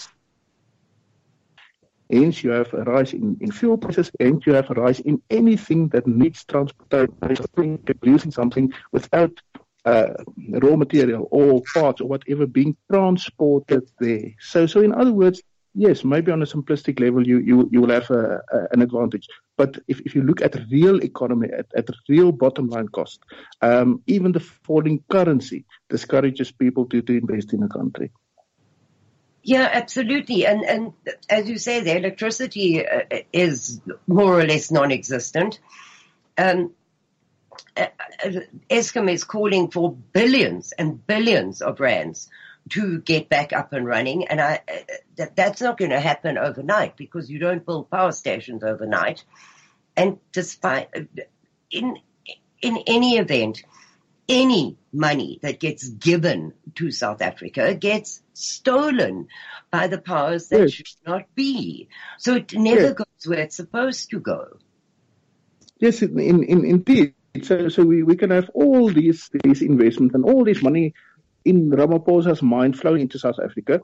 S2: Hence, you have a rise in fuel prices, and you have a rise in anything that needs transportation, producing something without raw material or parts or whatever being transported there. So in other words, yes, maybe on a simplistic level, you will have an advantage. But if you look at real economy, at real bottom line cost, even the falling currency discourages people to invest in a country.
S1: Yeah, absolutely. And as you say, the electricity is more or less non-existent. Eskom is calling for billions and billions of rands to get back up and running, and that's not going to happen overnight because you don't build power stations overnight. And despite in any event, any money that gets given to South Africa gets stolen by the powers that should not be. So it never goes where it's supposed to go.
S2: Yes, indeed. So we can have all these investments and all this money in Ramaphosa's mind flowing into South Africa,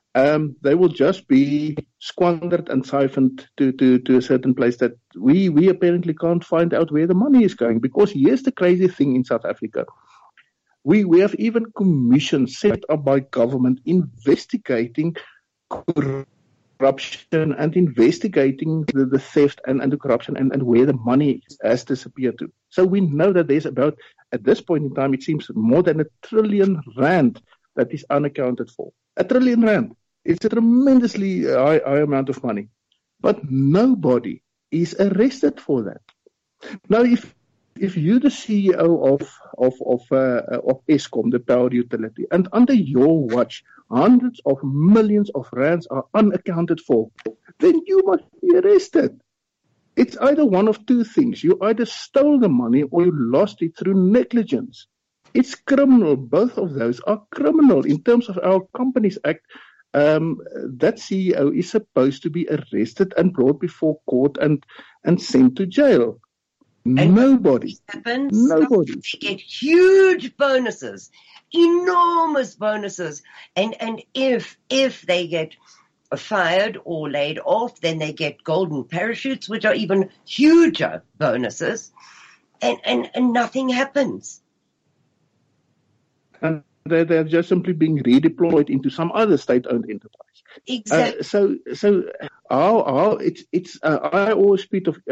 S2: they will just be squandered and siphoned to a certain place that we apparently can't find out where the money is going. Because here's the crazy thing in South Africa. We have even commissions set up by government investigating corruption and investigating the theft and the corruption and where the money has disappeared to. So we know that there's about, at this point in time, it seems more than R1 trillion that is unaccounted for. R1 trillion. It's a tremendously high amount of money. But nobody is arrested for that. Now, if you're the CEO of Eskom, the power utility, and under your watch, hundreds of millions of rands are unaccounted for, then you must be arrested. It's either one of two things. You either stole the money or you lost it through negligence. It's criminal. Both of those are criminal. In terms of our Companies Act, that CEO is supposed to be arrested and brought before court and sent to jail.
S1: And
S2: Nobody.
S1: They get huge bonuses, enormous bonuses. And if they get fired or laid off, then they get golden parachutes, which are even huger bonuses. And nothing happens.
S2: And they're just simply being redeployed into some other state-owned enterprise.
S1: Exactly.
S2: So how it's I always speak of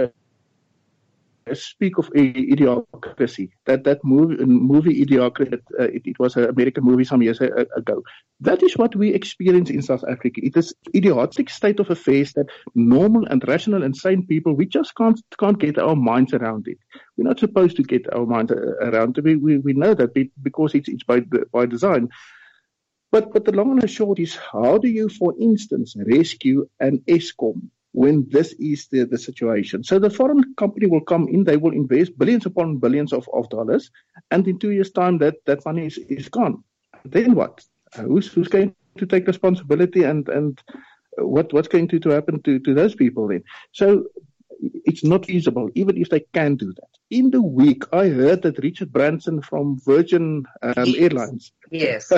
S2: Idiocracy. That movie Idiocracy. It was an American movie some years ago. That is what we experience in South Africa. It is idiotic state of affairs that normal and rational and sane people, we just can't get our minds around it. We're not supposed to get our minds around it. We know that because it's by design. But the long and the short is, how do you, for instance, rescue an Eskom when this is the situation? So the foreign company will come in, they will invest billions upon billions of dollars, and in 2 years' time that money is gone. Then what? Who's going to take responsibility, and what's going to happen to those people then? So it's not feasible, even if they can do that. In the week, I heard that Richard Branson from Virgin Airlines.
S1: Yes.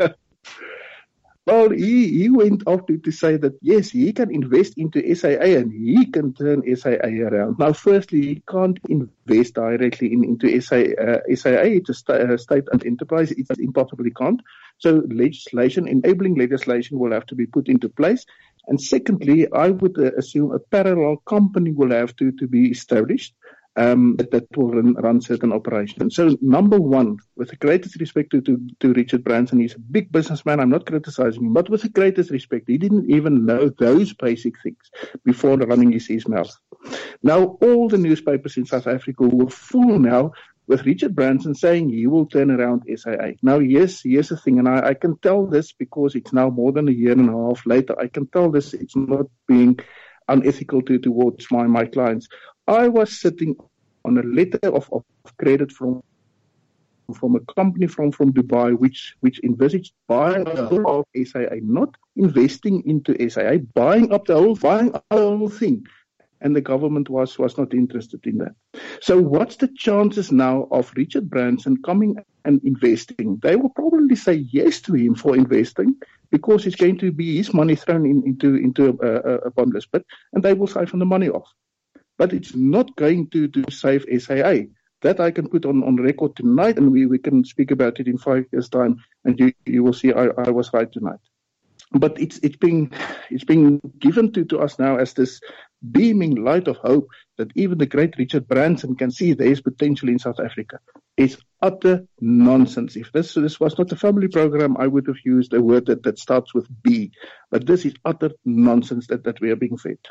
S2: Well, he went off to say that, yes, he can invest into SAA and he can turn SAA around. Now, firstly, he can't invest directly into SAA. It's a state-owned enterprise. It impossibly can't. So enabling legislation will have to be put into place. And secondly, I would assume a parallel company will have to be established that will run certain operations. So number one, with the greatest respect to Richard Branson, he's a big businessman. I'm not criticizing him, but with the greatest respect, he didn't even know those basic things before running his mouth. Now, all the newspapers in South Africa were full now with Richard Branson saying he will turn around SAA. Now, here's the thing, and I can tell this because it's now more than a year and a half later. I can tell this, it's not being unethical towards my clients. I was sitting on a letter of credit from a company from Dubai, which envisaged buying the whole of SAA, not investing into SAA, buying up the whole thing. And the government was not interested in that. So what's the chances now of Richard Branson coming and investing? They will probably say yes to him for investing because it's going to be his money thrown into a bottomless pit, and they will siphon the money off. But it's not going to save SAA. That I can put on record tonight, and we can speak about it in 5 years' time, and you will see I was right tonight. But it's being given to us now as this beaming light of hope that even the great Richard Branson can see there is potential in South Africa. It's utter nonsense. If this was not a family program, I would have used a word that starts with B. But this is utter nonsense that we are being fed.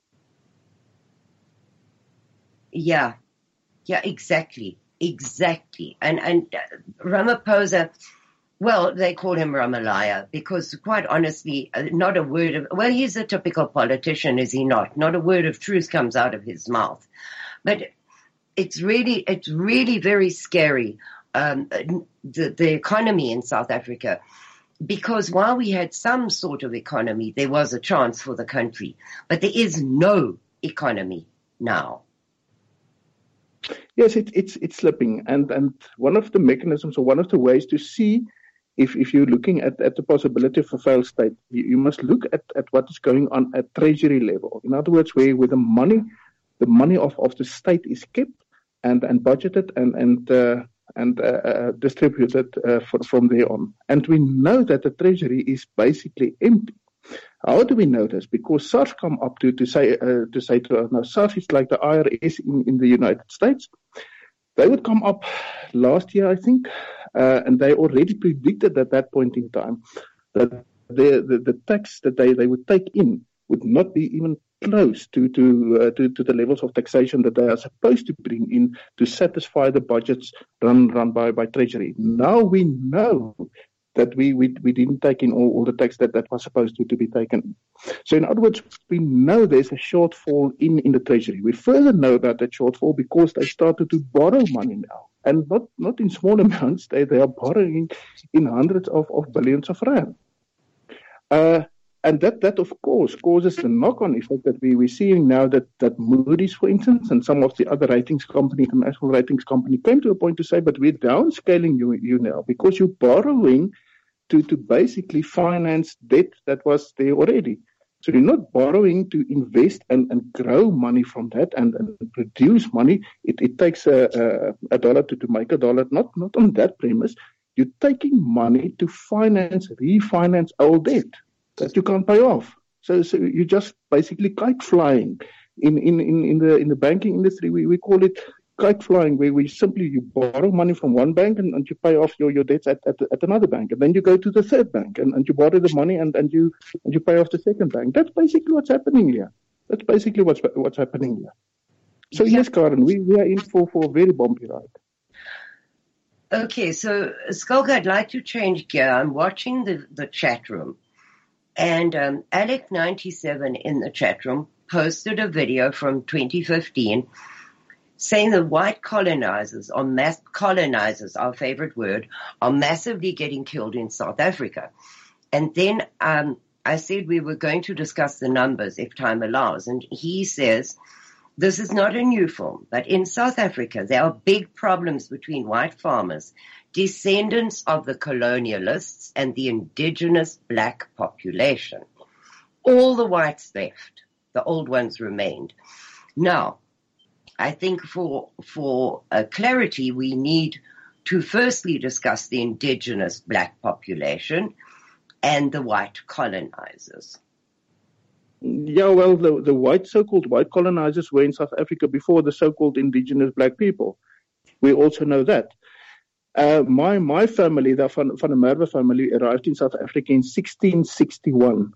S1: Yeah, exactly. And Ramaphosa, well, they call him Ramalaya because, quite honestly, not a word of, well, he's a typical politician, is he not? Not a word of truth comes out of his mouth. But it's really very scary, the economy in South Africa, because while we had some sort of economy, there was a chance for the country, but there is no economy now.
S2: Yes, it's slipping, and one of the mechanisms or one of the ways to see if you're looking at the possibility of a failed state, you must look at what is going on at treasury level. In other words, where the money of the state is kept and budgeted and distributed from there on. And we know that the treasury is basically empty. How do we know this? Because SARS come up to say to us, now SARS is like the IRS in the United States. They would come up last year, I think, and they already predicted at that point in time that the tax that they would take in would not be even close to the levels of taxation that they are supposed to bring in to satisfy the budgets run by Treasury. Now we know that we didn't take in all the tax that was supposed to be taken. So in other words, we know there's a shortfall in the Treasury. We further know about that shortfall because they started to borrow money now. And not in small amounts, they are borrowing in hundreds of billions of rand. And that of course causes the knock-on effect that we're seeing now that Moody's, for instance, and some of the other ratings company, international ratings company, came to a point to say, but we're downscaling you now because you're borrowing to basically finance debt that was there already. So you're not borrowing to invest and grow money from that and produce money. It takes a dollar to make a dollar, not on that premise. You're taking money to refinance old debt that you can't pay off. So you just basically kite flying. In the banking industry, we call it kite flying, where you borrow money from one bank and you pay off your debts at another bank, and then you go to the third bank and you borrow the money and you pay off the second bank. That's basically what's happening here. So yes, Karen, we are in for a very bumpy ride.
S1: Okay, so Skulk, I'd like to change gear. I'm watching the chat room. And Alec97 in the chat room posted a video from 2015 saying the white colonizers, our favorite word, are massively getting killed in South Africa. And then I said we were going to discuss the numbers if time allows. And he says, this is not a new film, but in South Africa, there are big problems between white farmers, descendants of the colonialists, and the indigenous black population. All the whites left. The old ones remained. Now, I think for clarity, we need to firstly discuss the indigenous black population and the white colonizers.
S2: Yeah, well, the so-called white colonizers were in South Africa before the so-called indigenous black people. We also know that. My family, the Van der Merwe family, arrived in South Africa in 1661.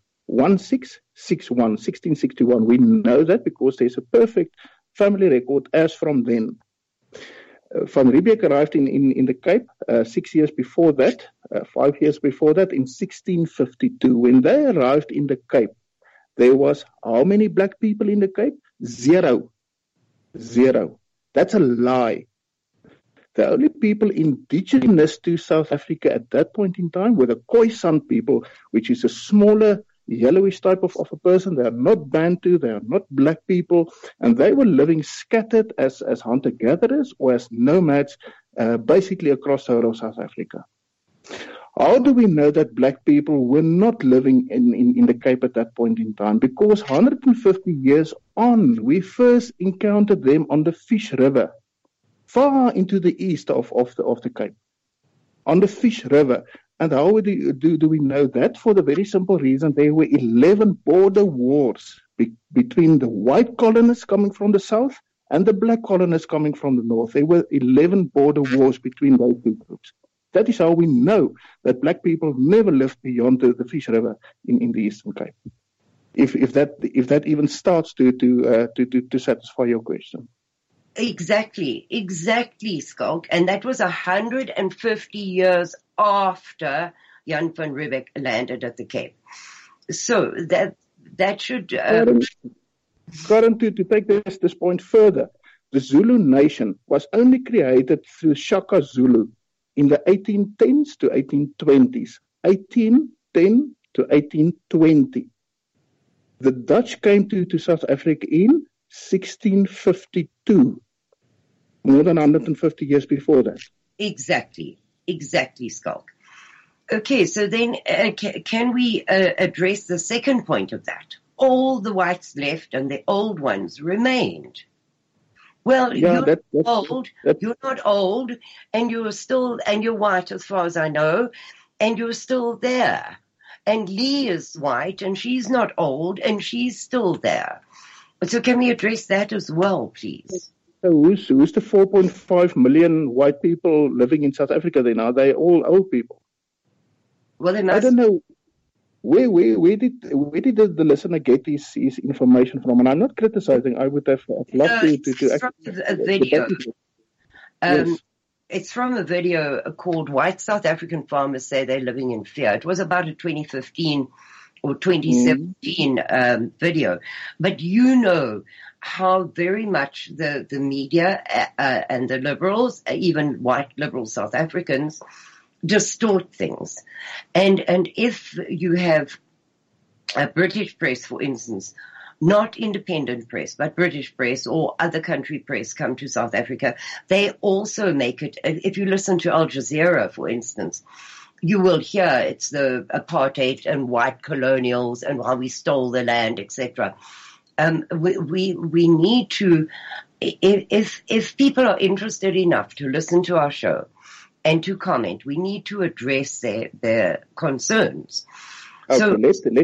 S2: 1661. We know that because there's a perfect family record as from then. Van Riebeeck arrived in the Cape 6 years before that, 5 years before that, in 1652. When they arrived in the Cape, there was how many black people in the Cape? Zero. That's a lie. The only people indigenous to South Africa at that point in time were the Khoisan people, which is a smaller, yellowish type of a person. They are not Bantu, they are not black people, and they were living scattered as hunter-gatherers or as nomads, basically across the whole of South Africa. How do we know that black people were not living in the Cape at that point in time? Because 150 years on, we first encountered them on the Fish River, far into the east of the Cape, on the Fish River. And how do we know that? For the very simple reason there were 11 border wars between the white colonists coming from the south and the black colonists coming from the north. There were 11 border wars between those two groups. That is how we know that black people never lived beyond the Fish River in the Eastern Cape. If that even starts to satisfy your question.
S1: Exactly, Skulk. And that was 150 years after Jan van Riebeeck landed at the Cape. So that should...
S2: Karen, to take this point further, the Zulu nation was only created through Shaka Zulu in the 1810s to 1820s. 1810 to 1820. The Dutch came to South Africa in 1652. More than 150 years before that.
S1: Exactly, Skulk. Okay, so then can we address the second point of that? All the whites left and the old ones remained. Well,
S2: Yeah,
S1: you're not old, and you're white as far as I know, and you're still there. And Lee is white, and she's not old, and she's still there. So can we address that as well, please?
S2: So who's the 4.5 million white people living in South Africa then? Are they all old people?
S1: Well,
S2: I don't know. Where did the listener get his information from? And I'm not criticizing. I would have loved to
S1: it's from a video.
S2: Yes.
S1: It's from a video called "White South African Farmers Say They're Living in Fear." It was about a 2015 or 2017 video, but you know how very much the media and the liberals, even white liberal South Africans, distort things. And if you have a British press, for instance, not independent press, but British press or other country press come to South Africa, they also make it, if you listen to Al Jazeera, for instance, you will hear it's the apartheid and white colonials and how we stole the land, etc. We need to, if people are interested enough to listen to our show and to comment, we need to address their concerns.
S2: Okay,
S1: So,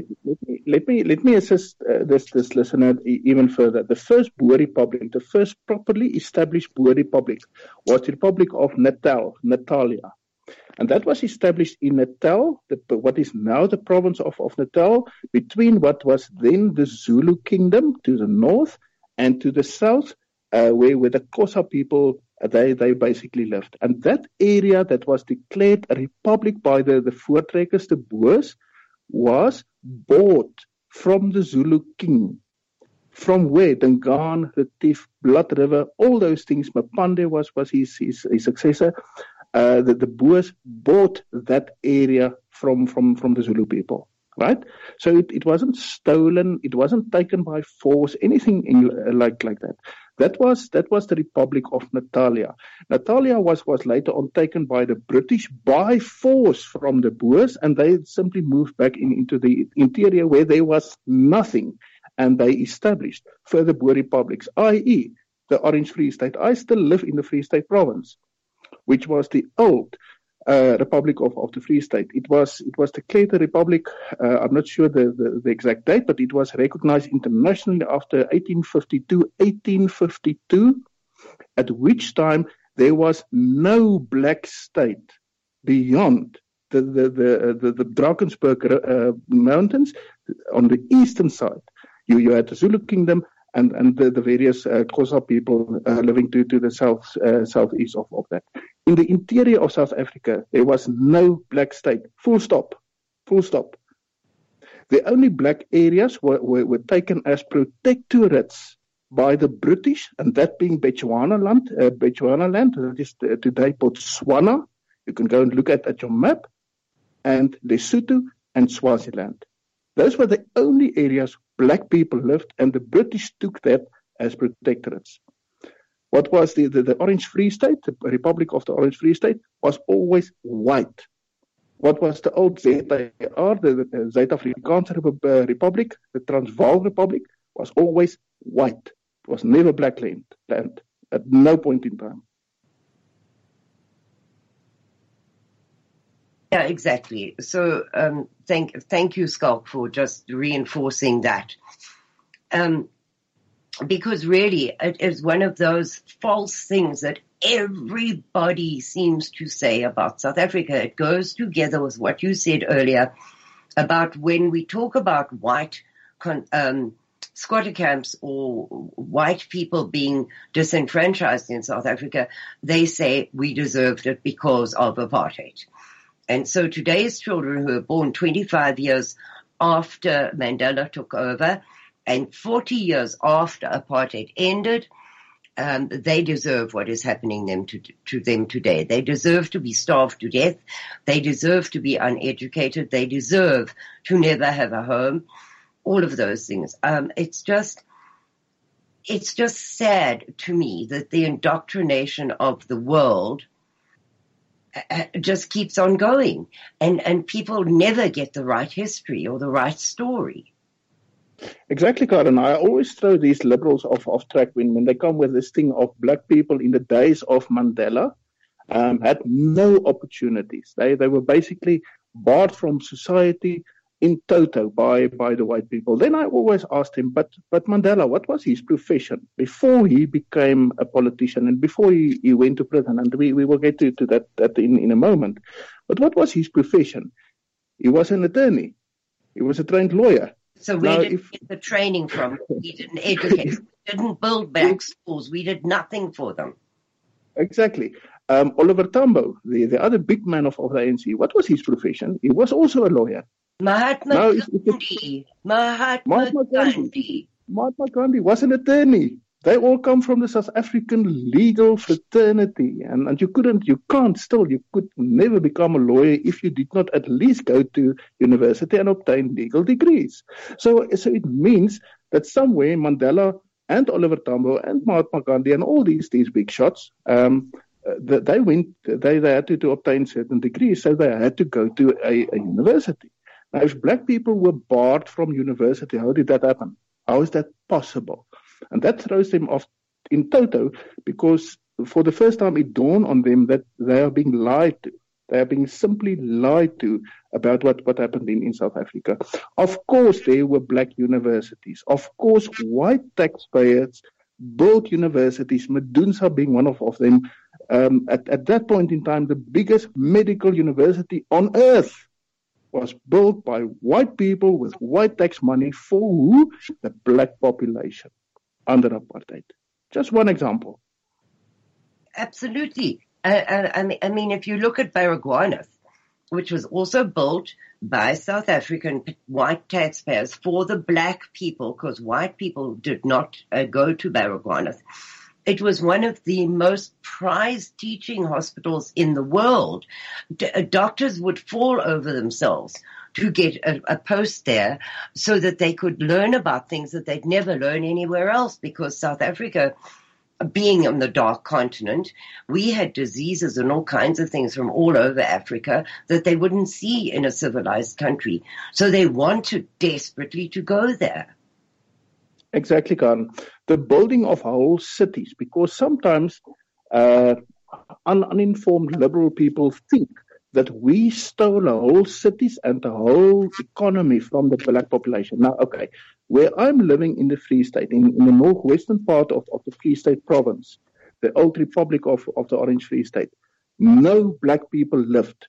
S2: let me assist this listener even further. The first Boer Republic, the first properly established Boer Republic, was the Republic of Natalia. And that was established in Natal, what is now the province of Natal, between what was then the Zulu Kingdom to the north and to the south, where the Xhosa people, they basically lived. And that area that was declared a republic by the Voortrekkers, the Boers, was bought from the Zulu king. From where? Dingaan, Retief, Blood River, all those things. Mapande was his successor. The Boers bought that area from the Zulu people, right? So it wasn't stolen, it wasn't taken by force, anything like that. That was the Republic of Natalia. Natalia was later on taken by the British by force from the Boers, and they simply moved back into the interior where there was nothing, and they established further Boer republics, i.e. the Orange Free State. I still live in the Free State province, which was the old Republic of the Free State. It was declared a republic. I'm not sure the exact date, but it was recognized internationally after 1852, at which time there was no black state beyond the Drakensberg mountains on the eastern side. You had the Zulu Kingdom and the various Xhosa people living to the southeast of that. In the interior of South Africa, there was no black state. Full stop. The only black areas were taken as protectorates by the British, and that being Bechuanaland, that is today Botswana. You can go and look at your map, and Lesotho and Swaziland. Those were the only areas black people lived, and the British took that as protectorates. What was the Orange Free State, the Republic of the Orange Free State, was always white. What was the old ZAR, the Zuid-Afrikaanse Republic, the Transvaal Republic, was always white. It was never black land at no point in time.
S1: yeah, exactly. So thank you, Schalk, for just reinforcing that. Because really, it is one of those false things that everybody seems to say about South Africa. It goes together with what you said earlier about when we talk about white squatter camps or white people being disenfranchised in South Africa, they say we deserved it because of apartheid. And so today's children who are born 25 years after Mandela took over and 40 years after apartheid ended, they deserve what is happening to them today. They deserve to be starved to death. They deserve to be uneducated. They deserve to never have a home. All of those things. It's just sad to me that the indoctrination of the world just keeps on going, and people never get the right history or the right story.
S2: Exactly, Karen. I always throw these liberals off track when they come with this thing of black people in the days of Mandela had no opportunities. They were basically barred from society in toto by the white people. Then I always asked him, but Mandela, what was his profession before he became a politician and before he went to prison? And we will get to that in a moment. But what was his profession? He was an attorney. He was a trained lawyer.
S1: So where did he get the training from? He didn't educate. We didn't build black schools. We did nothing for them.
S2: Exactly. Oliver Tambo, the other big man of the ANC, what was his profession? He was also a lawyer.
S1: Mahatma Gandhi. Mahatma
S2: Gandhi was an attorney. They all come from the South African legal fraternity, and you could never become a lawyer if you did not at least go to university and obtain legal degrees. So it means that somewhere Mandela and Oliver Tambo and Mahatma Gandhi and all these big shots, they had to obtain certain degrees, so they had to go to a university. Now, if black people were barred from university, how did that happen? How is that possible? And that throws them off in toto, because for the first time it dawned on them that they are being lied to. They are being simply lied to about what happened in South Africa. Of course, there were black universities. Of course, white taxpayers built universities, Medunsa being one of them. At that point in time, the biggest medical university on earth was built by white people with white tax money for who? The black population under apartheid. Just one example.
S1: Absolutely. I mean, if you look at Baragwanath, which was also built by South African white taxpayers for the black people, because white people did not go to Baragwanath. It was one of the most prized teaching hospitals in the world. Doctors would fall over themselves to get a post there so that they could learn about things that they'd never learn anywhere else, because South Africa, being on the dark continent, we had diseases and all kinds of things from all over Africa that they wouldn't see in a civilized country. So they wanted desperately to go there.
S2: Exactly, Karen. The building of whole cities, because sometimes uninformed liberal people think that we stole whole cities and the whole economy from the black population. Now, okay, where I'm living in the Free State, in the northwestern part of the Free State province, the old republic of the Orange Free State, no black people lived.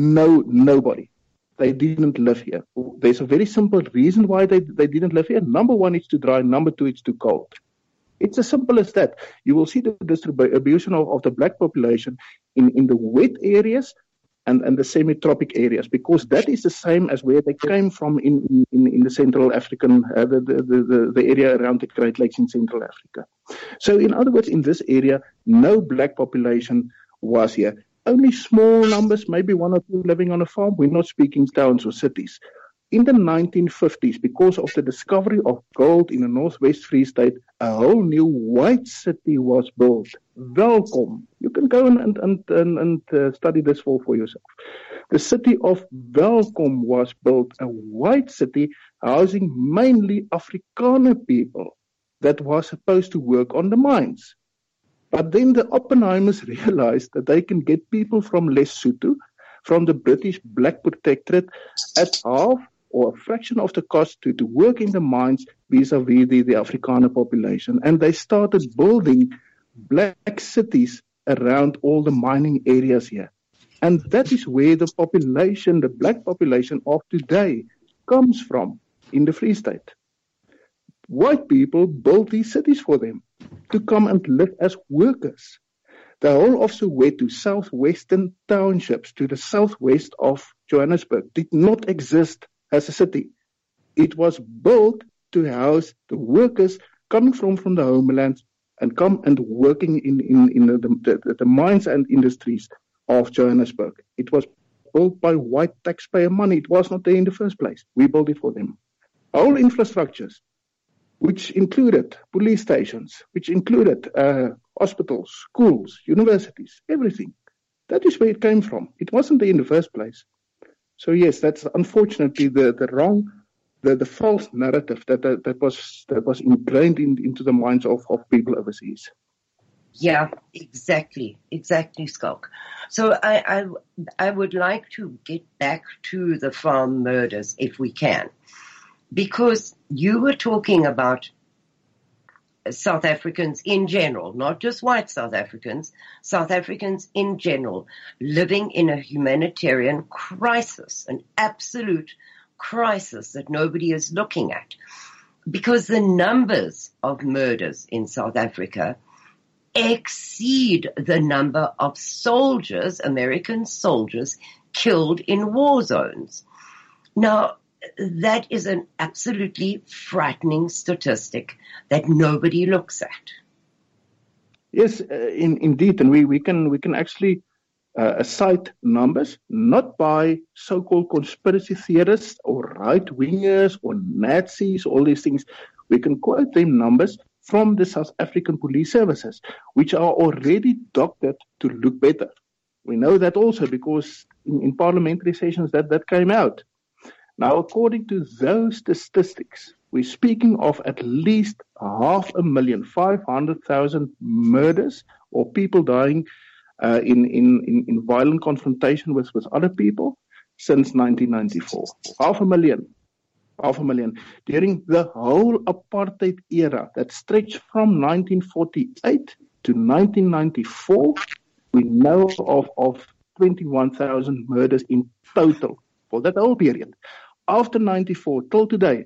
S2: Nobody. They didn't live here. There's a very simple reason why they didn't live here. Number one, it's too dry. Number two, it's too cold. It's as simple as that. You will see the distribution of the black population in the wet areas and the semi-tropic areas, because that is the same as where they came from in the Central African, the area around the Great Lakes in Central Africa. So in other words, in this area, no black population was here. Only small numbers, maybe one or two living on a farm. We're not speaking towns or cities. In the 1950s, because of the discovery of gold in the Northwest Free State, a whole new white city was built. Welkom. You can go and study this for yourself. The city of Welkom was built, a white city housing mainly Afrikaner people that was supposed to work on the mines. But then the Oppenheimers realized that they can get people from Lesotho, from the British Black Protectorate, at half or a fraction of the cost to work in the mines vis-a-vis the Afrikaner population. And they started building black cities around all the mining areas here. And that is where the population, the black population of today, comes from in the Free State. White people built these cities for them to come and live as workers. The whole of Soweto, southwestern townships to the southwest of Johannesburg, did not exist as a city. It was built to house the workers coming from the homelands and come and working in the mines and industries of Johannesburg. It was built by white taxpayer money. It was not there in the first place. We built it for them. Whole infrastructures, which included police stations, which included hospitals, schools, universities, everything. That is where it came from. It wasn't there in the first place. So yes, that's unfortunately the false narrative that was ingrained into the minds of people overseas.
S1: Yeah, exactly, Skalk. So I would like to get back to the farm murders if we can, because you were talking about South Africans in general, not just white South Africans in general, living in a humanitarian crisis, an absolute crisis that nobody is looking at. Because the numbers of murders in South Africa exceed the number of soldiers, American soldiers, killed in war zones. Now, that is an absolutely frightening statistic that nobody looks at.
S2: Yes, indeed, and we can actually cite numbers not by so-called conspiracy theorists or right-wingers or Nazis, all these things. We can quote them numbers from the South African police services, which are already doctored to look better. We know that also because in parliamentary sessions that came out. Now, according to those statistics, we're speaking of at least 500,000, 500,000 murders or people dying in violent confrontation with other people since 1994. 500,000. During the whole apartheid era that stretched from 1948 to 1994, we know of 21,000 murders in total for that whole period. After 94 till today,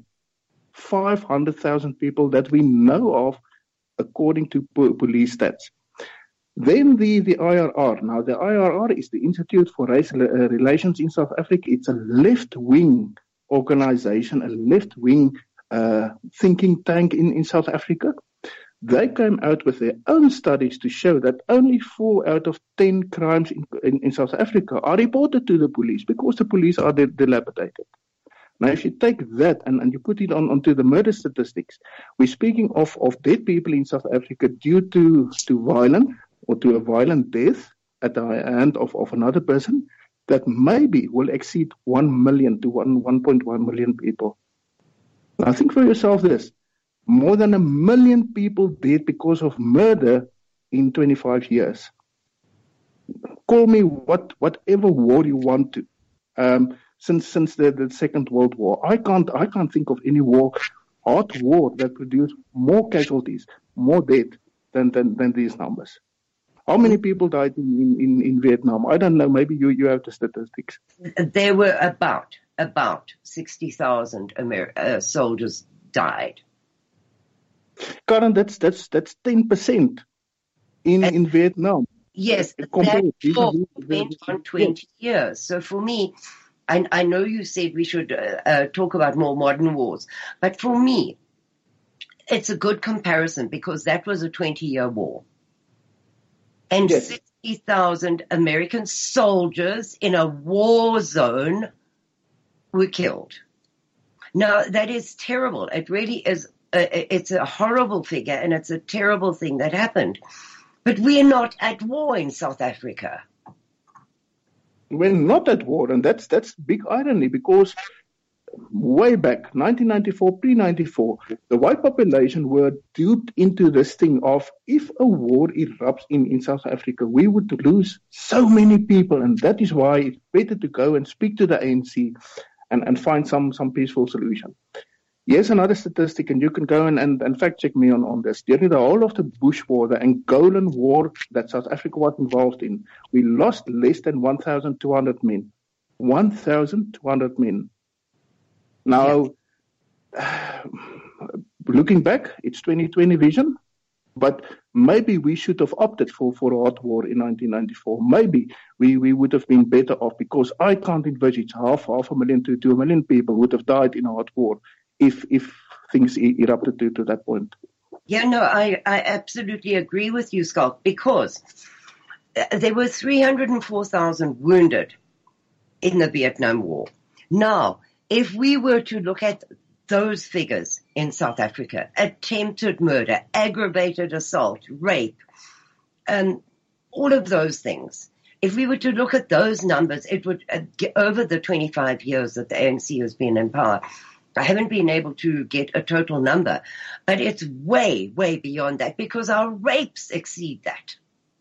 S2: 500,000 people that we know of according to police stats. Then the IRR. Now, the IRR is the Institute for Race Relations in South Africa. It's a left-wing organization, a left-wing thinking tank in South Africa. They came out with their own studies to show that only 4 out of 10 crimes in South Africa are reported to the police because the police are dilapidated. Now, if you take that and you put it onto the murder statistics, we're speaking of dead people in South Africa due to violence or to a violent death at the hand of another person that maybe will exceed 1 million to 1.1 million people. Now, think for yourself this. More than 1 million people dead because of murder in 25 years. Call me whatever war you want to. Since the Second World War, I can't think of any hot war that produced more casualties, more death than these numbers. How many people died in Vietnam? I don't know. Maybe you have the statistics.
S1: There were about 60,000 soldiers died.
S2: Karen, that's 10% in Vietnam.
S1: Yes, that went on 20 years. So for me, I know you said we should talk about more modern wars, but for me, it's a good comparison because that was a 20-year war. And yes. 60,000 American soldiers in a war zone were killed. Now, that is terrible. It really is. It's a horrible figure, and it's a terrible thing that happened. But we're not at war in South Africa.
S2: We're not at war, and that's big irony because way back, 1994, pre-94, the white population were duped into this thing of if a war erupts in South Africa, we would lose so many people, and that is why it's better to go and speak to the ANC and find some peaceful solution. Here's another statistic, and you can go and fact-check me on this. During the whole of the Bush War, the Angolan War that South Africa was involved in, we lost less than 1,200 men. 1,200 men. Now, looking back, it's 2020 vision, but maybe we should have opted for a hot war in 1994. Maybe we would have been better off because I can't envisage half a million to 1 million people would have died in a hot war if things erupted to that point.
S1: Yeah, no, I absolutely agree with you, Scott, because there were 304,000 wounded in the Vietnam War. Now, if we were to look at those figures in South Africa, attempted murder, aggravated assault, rape, all of those things, if we were to look at those numbers, it would, over the 25 years that the ANC has been in power, I haven't been able to get a total number, but it's way, way beyond that because our rapes exceed that.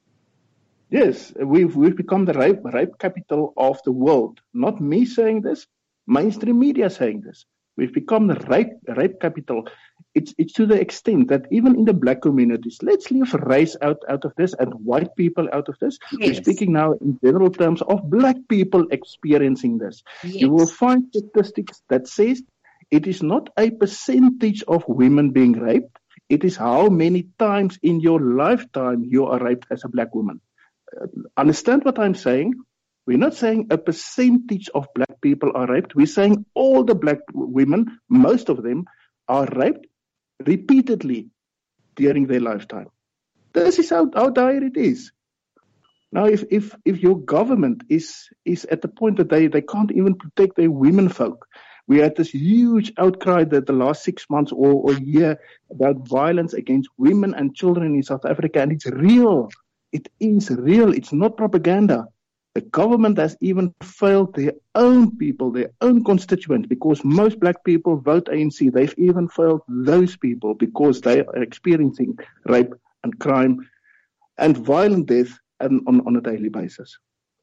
S2: Yes, we've become the rape capital of the world. Not me saying this, mainstream media saying this. We've become the rape capital. It's to the extent that even in the black communities, let's leave race out of this and white people out of this.
S1: Yes.
S2: We're speaking now in general terms of black people experiencing this.
S1: Yes.
S2: You will find statistics that says it is not a percentage of women being raped. It is how many times in your lifetime you are raped as a black woman. Understand what I'm saying? We're not saying a percentage of black people are raped. We're saying all the black women, most of them, are raped repeatedly during their lifetime. This is how dire it is. Now, if your government is at the point that they can't even protect their women folk, we had this huge outcry that the last 6 months or year about violence against women and children in South Africa, and it's real. It is real. It's not propaganda. The government has even failed their own people, their own constituents, because most black people vote ANC. They've even failed those people because they are experiencing rape and crime and violent death on a daily basis.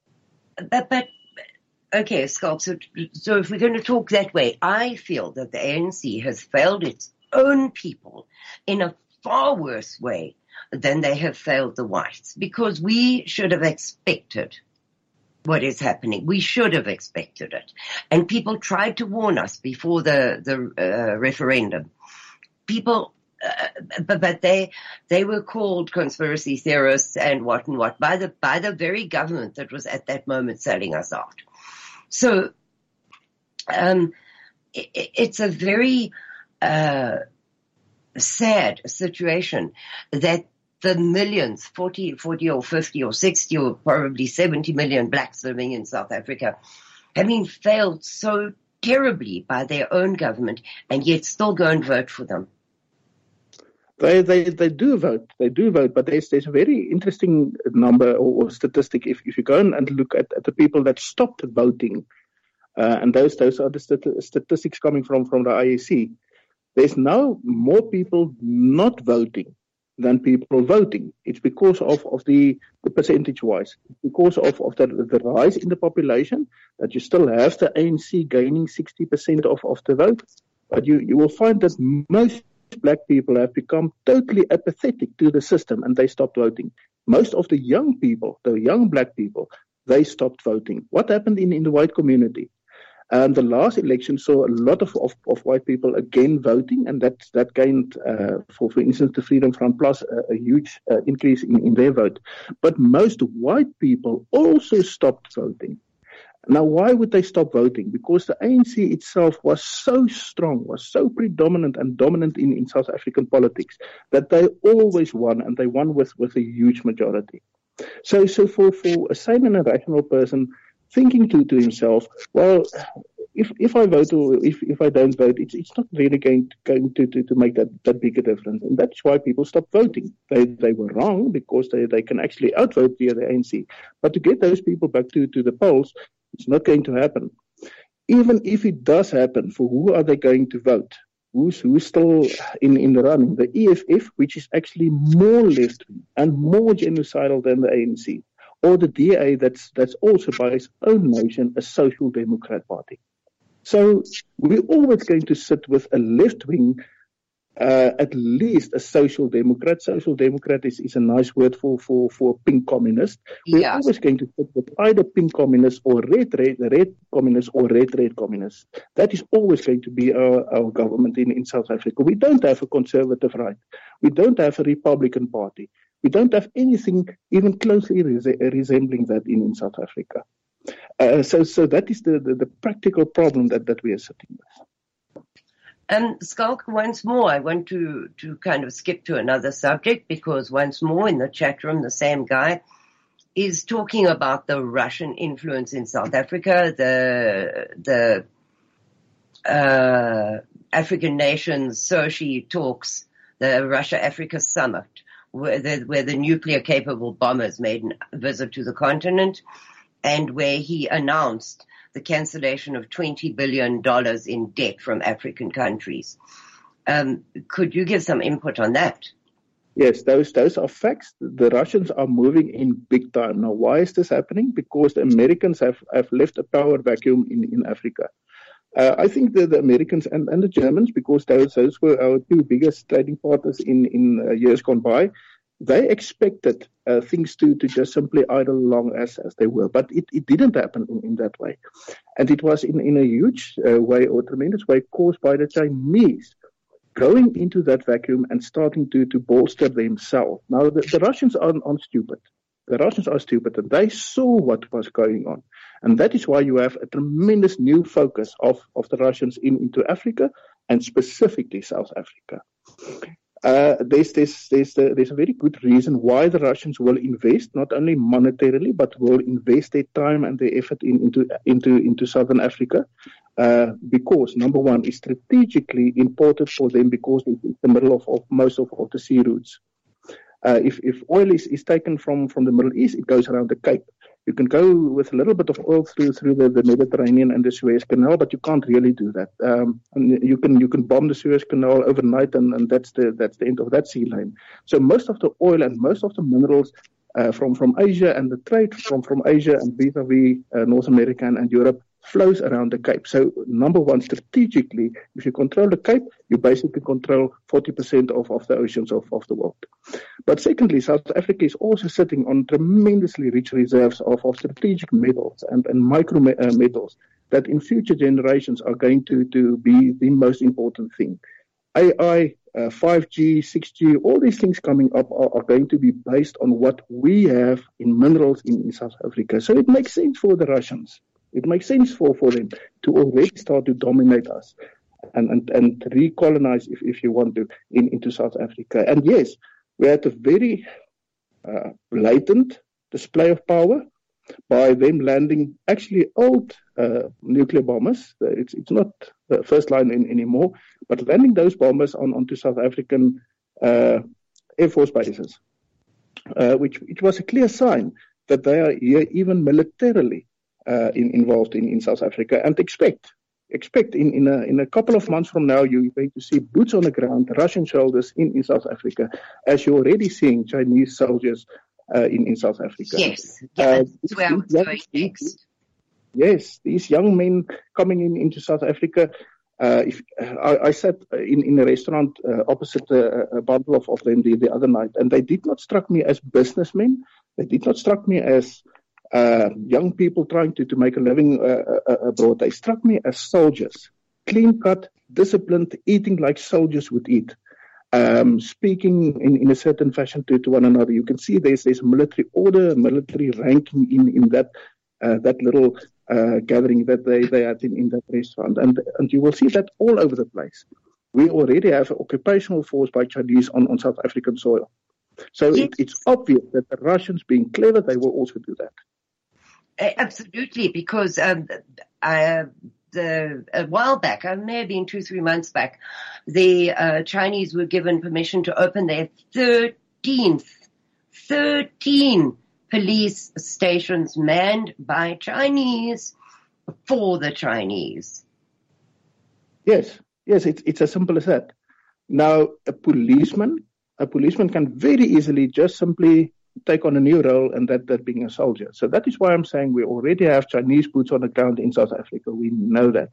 S1: But okay, Schalk, so if we're going to talk that way, I feel that the ANC has failed its own people in a far worse way than they have failed the whites, because we should have expected what is happening. We should have expected it. And people tried to warn us before the referendum. People, but they were called conspiracy theorists and what by the very government that was at that moment selling us out. So, it's a very sad situation that the millions, 40 or 50 or 60 or probably 70 million blacks living in South Africa, have been failed so terribly by their own government, and yet still go and vote for them.
S2: They do vote, but there's a very interesting number or statistic. If you go and look at the people that stopped voting, and those are the statistics coming from the IEC. There's now more people not voting than people voting. It's because of the percentage-wise. It's because of the rise in the population that you still have the ANC gaining 60% of the vote. But you will find that most black people have become totally apathetic to the system and they stopped voting. Most of the young people, the young black people, they stopped voting. What happened in the white community? The last election saw a lot of white people again voting, and that gained, for instance, the Freedom Front Plus, a huge increase in their vote. But most white people also stopped voting. Now, why would they stop voting? Because the ANC itself was so strong, was so predominant and dominant in South African politics that they always won, and they won with a huge majority. So for a sane and a rational person, thinking to himself, well, if I vote or if I don't vote, it's not really going to make that big a difference. And that's why people stopped voting. They were wrong because they can actually outvote via the ANC. But to get those people back to the polls, it's not going to happen. Even if it does happen, for who are they going to vote? Who's still in the running? The EFF, which is actually more left-wing and more genocidal than the ANC. Or the DA that's also by its own notion a social democrat party. So we're always going to sit with a left-wing, at least a social democrat. Social democrat is a nice word for pink communist. We're always going to sit with either pink communist or red communist or red communist. That is always going to be our government in South Africa. We don't have a conservative right. We don't have a Republican Party. We don't have anything even closely resembling that in South Africa. So that is the practical problem that we are sitting with.
S1: Schalk, once more, I want to kind of skip to another subject, because once more in the chat room, the same guy is talking about the Russian influence in South Africa, the African nations Sochi talks, the Russia-Africa summit, where the nuclear-capable bombers made a visit to the continent, and where he announced the cancellation of $20 billion in debt from African countries. Could you give some input on that?
S2: Yes, those are facts. The Russians are moving in big time. Now, why is this happening? Because the Americans have left a power vacuum in Africa. I think that the Americans and the Germans, because those were our two biggest trading partners in years gone by, they expected things to just simply idle along as they were. But it didn't happen in that way. And it was in a huge way, or tremendous way, caused by the Chinese going into that vacuum and starting to bolster themselves. Now, the Russians aren't stupid. The Russians are stupid, and they saw what was going on. And that is why you have a tremendous new focus of the Russians into Africa, and specifically South Africa. There's a very good reason why the Russians will invest, not only monetarily, but will invest their time and their effort into Southern Africa. Because number one is strategically important for them, because it's in the middle of most of the sea routes. If oil is taken from the Middle East, it goes around the Cape. You can go with a little bit of oil through the Mediterranean and the Suez Canal, but you can't really do that. And you can bomb the Suez Canal overnight, and that's the end of that sea lane. So most of the oil and most of the minerals from Asia, and the trade from Asia and vis-a-vis North America and Europe flows around the Cape. So number one, strategically, if you control the Cape, you basically control 40% of the oceans of the world. But secondly, South Africa is also sitting on tremendously rich reserves of strategic metals and micro metals that in future generations are going to be the most important thing. AI, 5G, 6G, all these things coming up are going to be based on what we have in minerals in South Africa. So it makes sense for the Russians. It makes sense for them to already start to dominate us and recolonize, if you want to, into South Africa. And yes, we had a very blatant display of power by them landing actually old nuclear bombers. It's not the first line anymore, but landing those bombers onto South African Air Force bases, which was a clear sign that they are here even militarily involved in South Africa, and expect in a couple of months from now, you're going to see boots on the ground, Russian soldiers in South Africa, as you're already seeing Chinese soldiers in South Africa.
S1: Yes, that's where I was going next.
S2: Yes, these young men coming into South Africa. I sat in a restaurant opposite a bundle of them the other night, and they did not strike me as businessmen. They did not strike me as young people trying to make a living abroad. They struck me as soldiers, clean-cut, disciplined, eating like soldiers would eat, speaking in a certain fashion to one another. You can see there's military order, military ranking in that little gathering that they had in that restaurant. And you will see that all over the place. We already have an occupational force by Chinese on South African soil. So yes. It's obvious that the Russians, being clever, they will also do that.
S1: Absolutely, because a while back, it may have been 2-3 months back, the Chinese were given permission to open their 13 police stations manned by Chinese for the Chinese. Yes,
S2: it's as simple as that. Now, a policeman can very easily just simply take on a new role, and that being a soldier. So that is why I'm saying we already have Chinese boots on the ground in South Africa. We know that.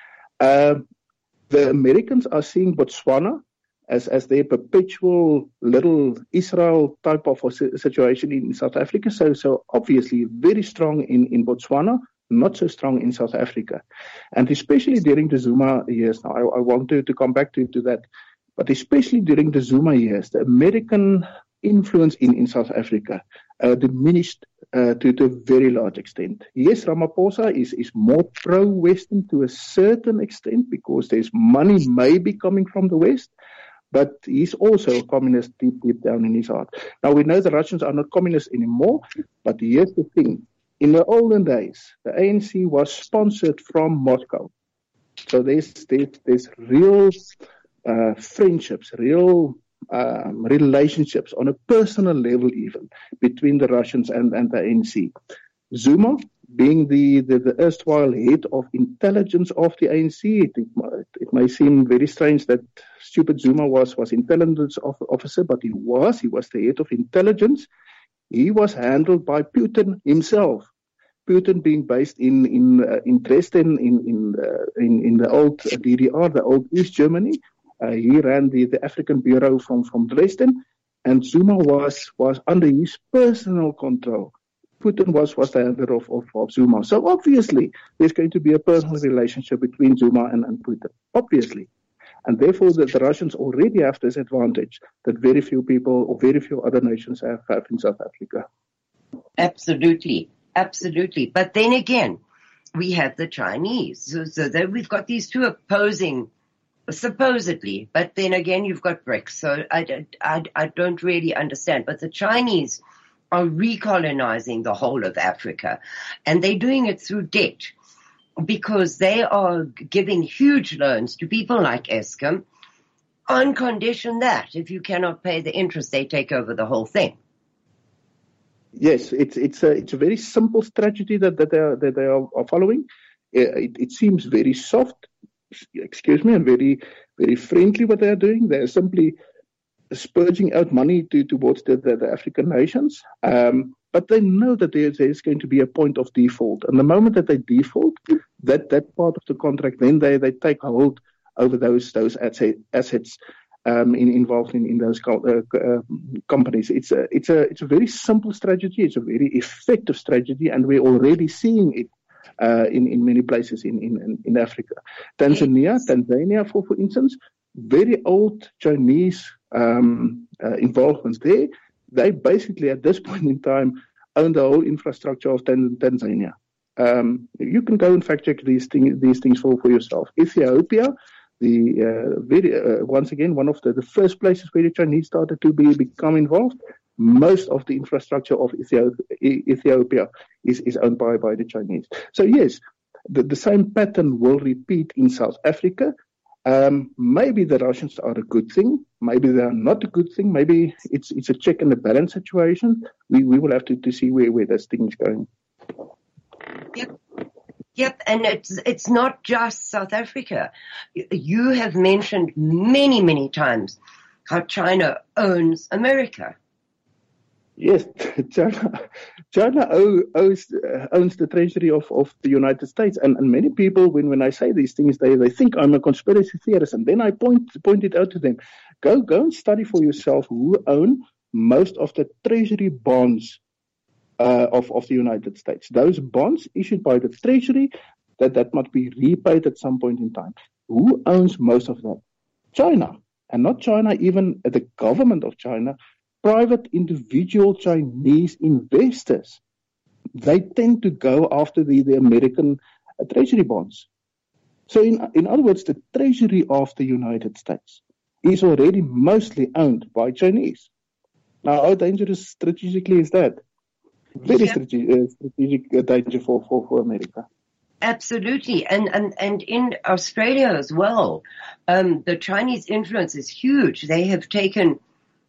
S2: The Americans are seeing Botswana as their perpetual little Israel type of a situation in South Africa. So obviously very strong in Botswana, not so strong in South Africa. And especially during the Zuma years. Now, I want to come back to that. But especially during the Zuma years, the American influence in South Africa diminished to a very large extent. Yes, Ramaphosa is more pro-Western to a certain extent because there's money maybe coming from the West, but he's also a communist deep down in his heart. Now, we know the Russians are not communists anymore, but here's the thing. In the olden days, the ANC was sponsored from Moscow. So there's real friendships, real relationships on a personal level even between the Russians and the ANC. Zuma, being the erstwhile head of intelligence of the ANC, it may seem very strange that stupid Zuma was intelligence officer, but he was the head of intelligence. He was handled by Putin himself. Putin being based in Dresden, in the old DDR, the old East Germany. He ran the African Bureau from Dresden, and Zuma was under his personal control. Putin was the handler of Zuma. So obviously, there's going to be a personal relationship between Zuma and Putin, obviously. And therefore, the Russians already have this advantage that very few people or very few other nations have in South Africa.
S1: Absolutely. But then again, we have the Chinese. So that we've got these two opposing, supposedly, but then again, you've got BRICS. So I don't really understand. But the Chinese are recolonizing the whole of Africa, and they're doing it through debt, because they are giving huge loans to people like Eskom on condition that if you cannot pay the interest, they take over the whole thing.
S2: Yes, it's a very simple strategy that they are following. It seems very soft, and very, very friendly what they are doing. They are simply spurging out money towards the African nations. But they know that there's going to be a point of default. And the moment that they default, that part of the contract, then they take hold over those assets involved in those companies. It's a very simple strategy. It's a very effective strategy, and we're already seeing it in many places in Africa. Tanzania, for instance, very old Chinese involvement there. They basically, at this point in time, own the whole infrastructure of Tanzania. You can go and fact check these things for yourself. Ethiopia, once again, one of the first places where the Chinese started to become involved. Most of the infrastructure of Ethiopia is owned by the Chinese. So yes, the same pattern will repeat in South Africa. Maybe the Russians are a good thing. Maybe they are not a good thing. Maybe it's a check and a balance situation. We will have to see where this thing is going.
S1: Yep, and it's not just South Africa. You have mentioned many times how China owns America.
S2: Yes, China owns the treasury of the United States, and many people, when I say these things, they think I'm a conspiracy theorist, and then I point it out to them. Go and study for yourself who own most of the treasury bonds of the United States. Those bonds issued by the treasury that must be repaid at some point in time. Who owns most of that? China, and not China, even the government of China. Private individual Chinese investors, they tend to go after the American treasury bonds. So in other words, the treasury of the United States is already mostly owned by Chinese. Now, how dangerous strategically is that? Very strategic danger for America. Absolutely.
S1: And in Australia as well, the Chinese influence is huge. They have taken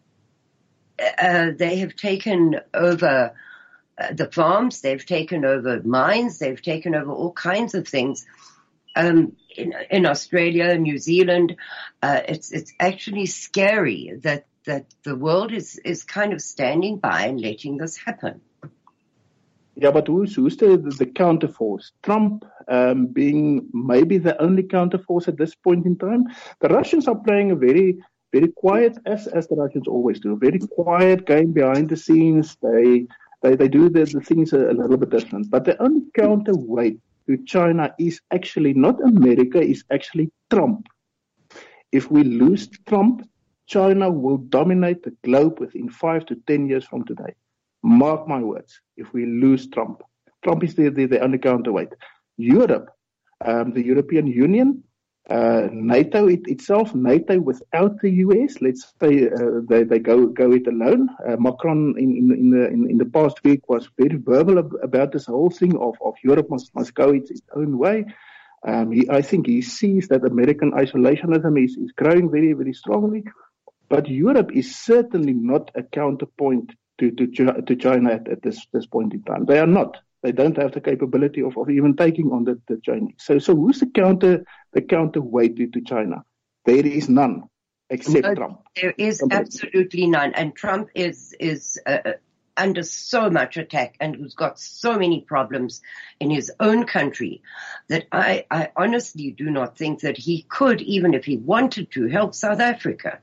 S1: over the farms, they've taken over mines, they've taken over all kinds of things. In Australia, New Zealand, it's actually scary that the world is kind of standing by and letting this happen.
S2: Yeah, but who's the counterforce? Trump being maybe the only counterforce at this point in time. The Russians are playing a very quiet, as the Russians always do, a very quiet game behind the scenes. They do the things a little bit different. But the only counterweight to China is actually not America, is actually Trump. If we lose Trump, China will dominate the globe within 5 to 10 years from today. Mark my words, if we lose Trump. Trump is the only counterweight. Europe, the European Union, NATO itself, NATO without the US, let's say they go it alone. Macron in the past week was very verbal about this whole thing of Europe must go its own way. I think he sees that American isolationism is growing very, very strongly. But Europe is certainly not a counterpoint to China at this point in time. They are not. They don't have the capability of even taking on the Chinese. So who's the counterweight to China? There is none except Trump.
S1: There is absolutely none, and Trump is under so much attack and who's got so many problems in his own country that I honestly do not think that he could, even if he wanted to, help South Africa.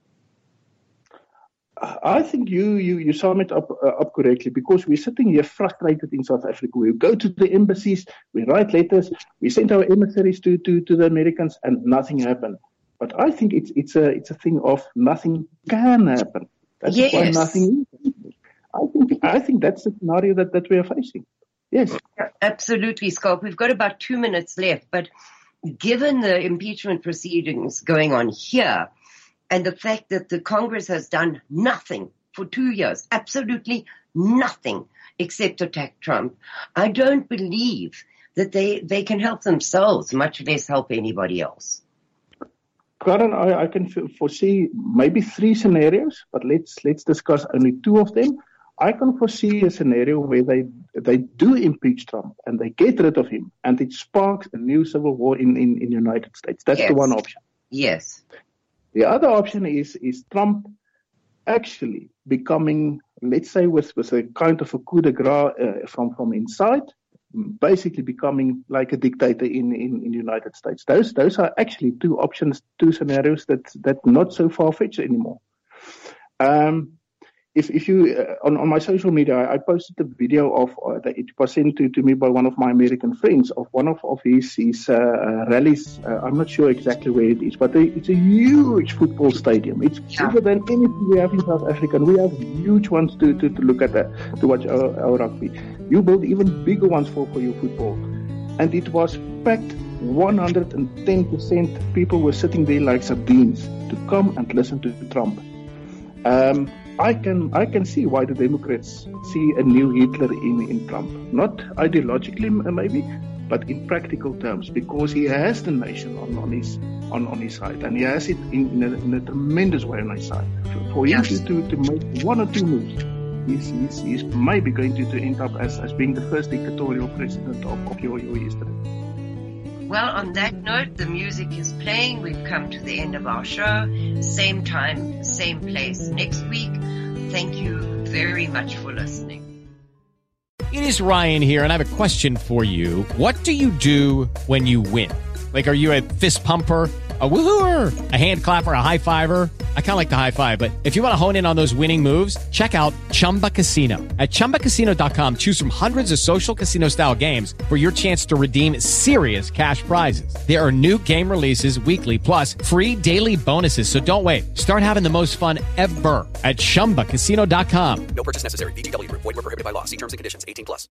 S2: I think you sum it up correctly, because we're sitting here frustrated in South Africa. We go to the embassies, we write letters, we send our emissaries to the Americans, and nothing happened. But I think it's a thing of nothing can happen. That's why nothing is. I think that's the scenario that we are facing. Yes.
S1: Absolutely, Scott. We've got about 2 minutes left, but given the impeachment proceedings going on here and the fact that the Congress has done nothing for 2 years, absolutely nothing except attack Trump, I don't believe that they can help themselves, much less help anybody else.
S2: Karen, I can foresee maybe 3 scenarios, but let's discuss only 2 of them. I can foresee a scenario where they do impeach Trump and they get rid of him, and it sparks a new civil war in the United States. That's the one option.
S1: Yes.
S2: The other option is Trump actually becoming, let's say, with a kind of a coup de grace from inside, basically becoming like a dictator in the United States. Those are actually 2 options, 2 scenarios that not so far-fetched anymore. If you on my social media, I posted a video of that it was sent to me by one of my American friends of one of his rallies. I'm not sure exactly where it is, but it's a huge football stadium. It's bigger than anything we have in South Africa, and we have huge ones to look at to watch our rugby. You build even bigger ones for your football, and it was packed 110%. People were sitting there like sardines to come and listen to Trump. I can see why the Democrats see a new Hitler in Trump. Not ideologically, maybe, but in practical terms, because he has the nation on his side, and he has it in a tremendous way on his side. For him to make 1 or 2 moves, he's maybe going to end up as being the first dictatorial president of your history.
S1: Well, on that note, the music is playing. We've come to the end of our show. Same time, same place next week. Thank you very much for listening.
S4: It is Ryan here, and I have a question for you. What do you do when you win? Like, are you a fist pumper, a woohooer, a hand clapper, a high fiver? I kind of like the high five, but if you want to hone in on those winning moves, check out Chumba Casino. At ChumbaCasino.com, choose from hundreds of social casino-style games for your chance to redeem serious cash prizes. There are new game releases weekly, plus free daily bonuses, so don't wait. Start having the most fun ever at ChumbaCasino.com.
S5: No purchase necessary. VGW Group. Void where prohibited by law. See terms and conditions. 18+.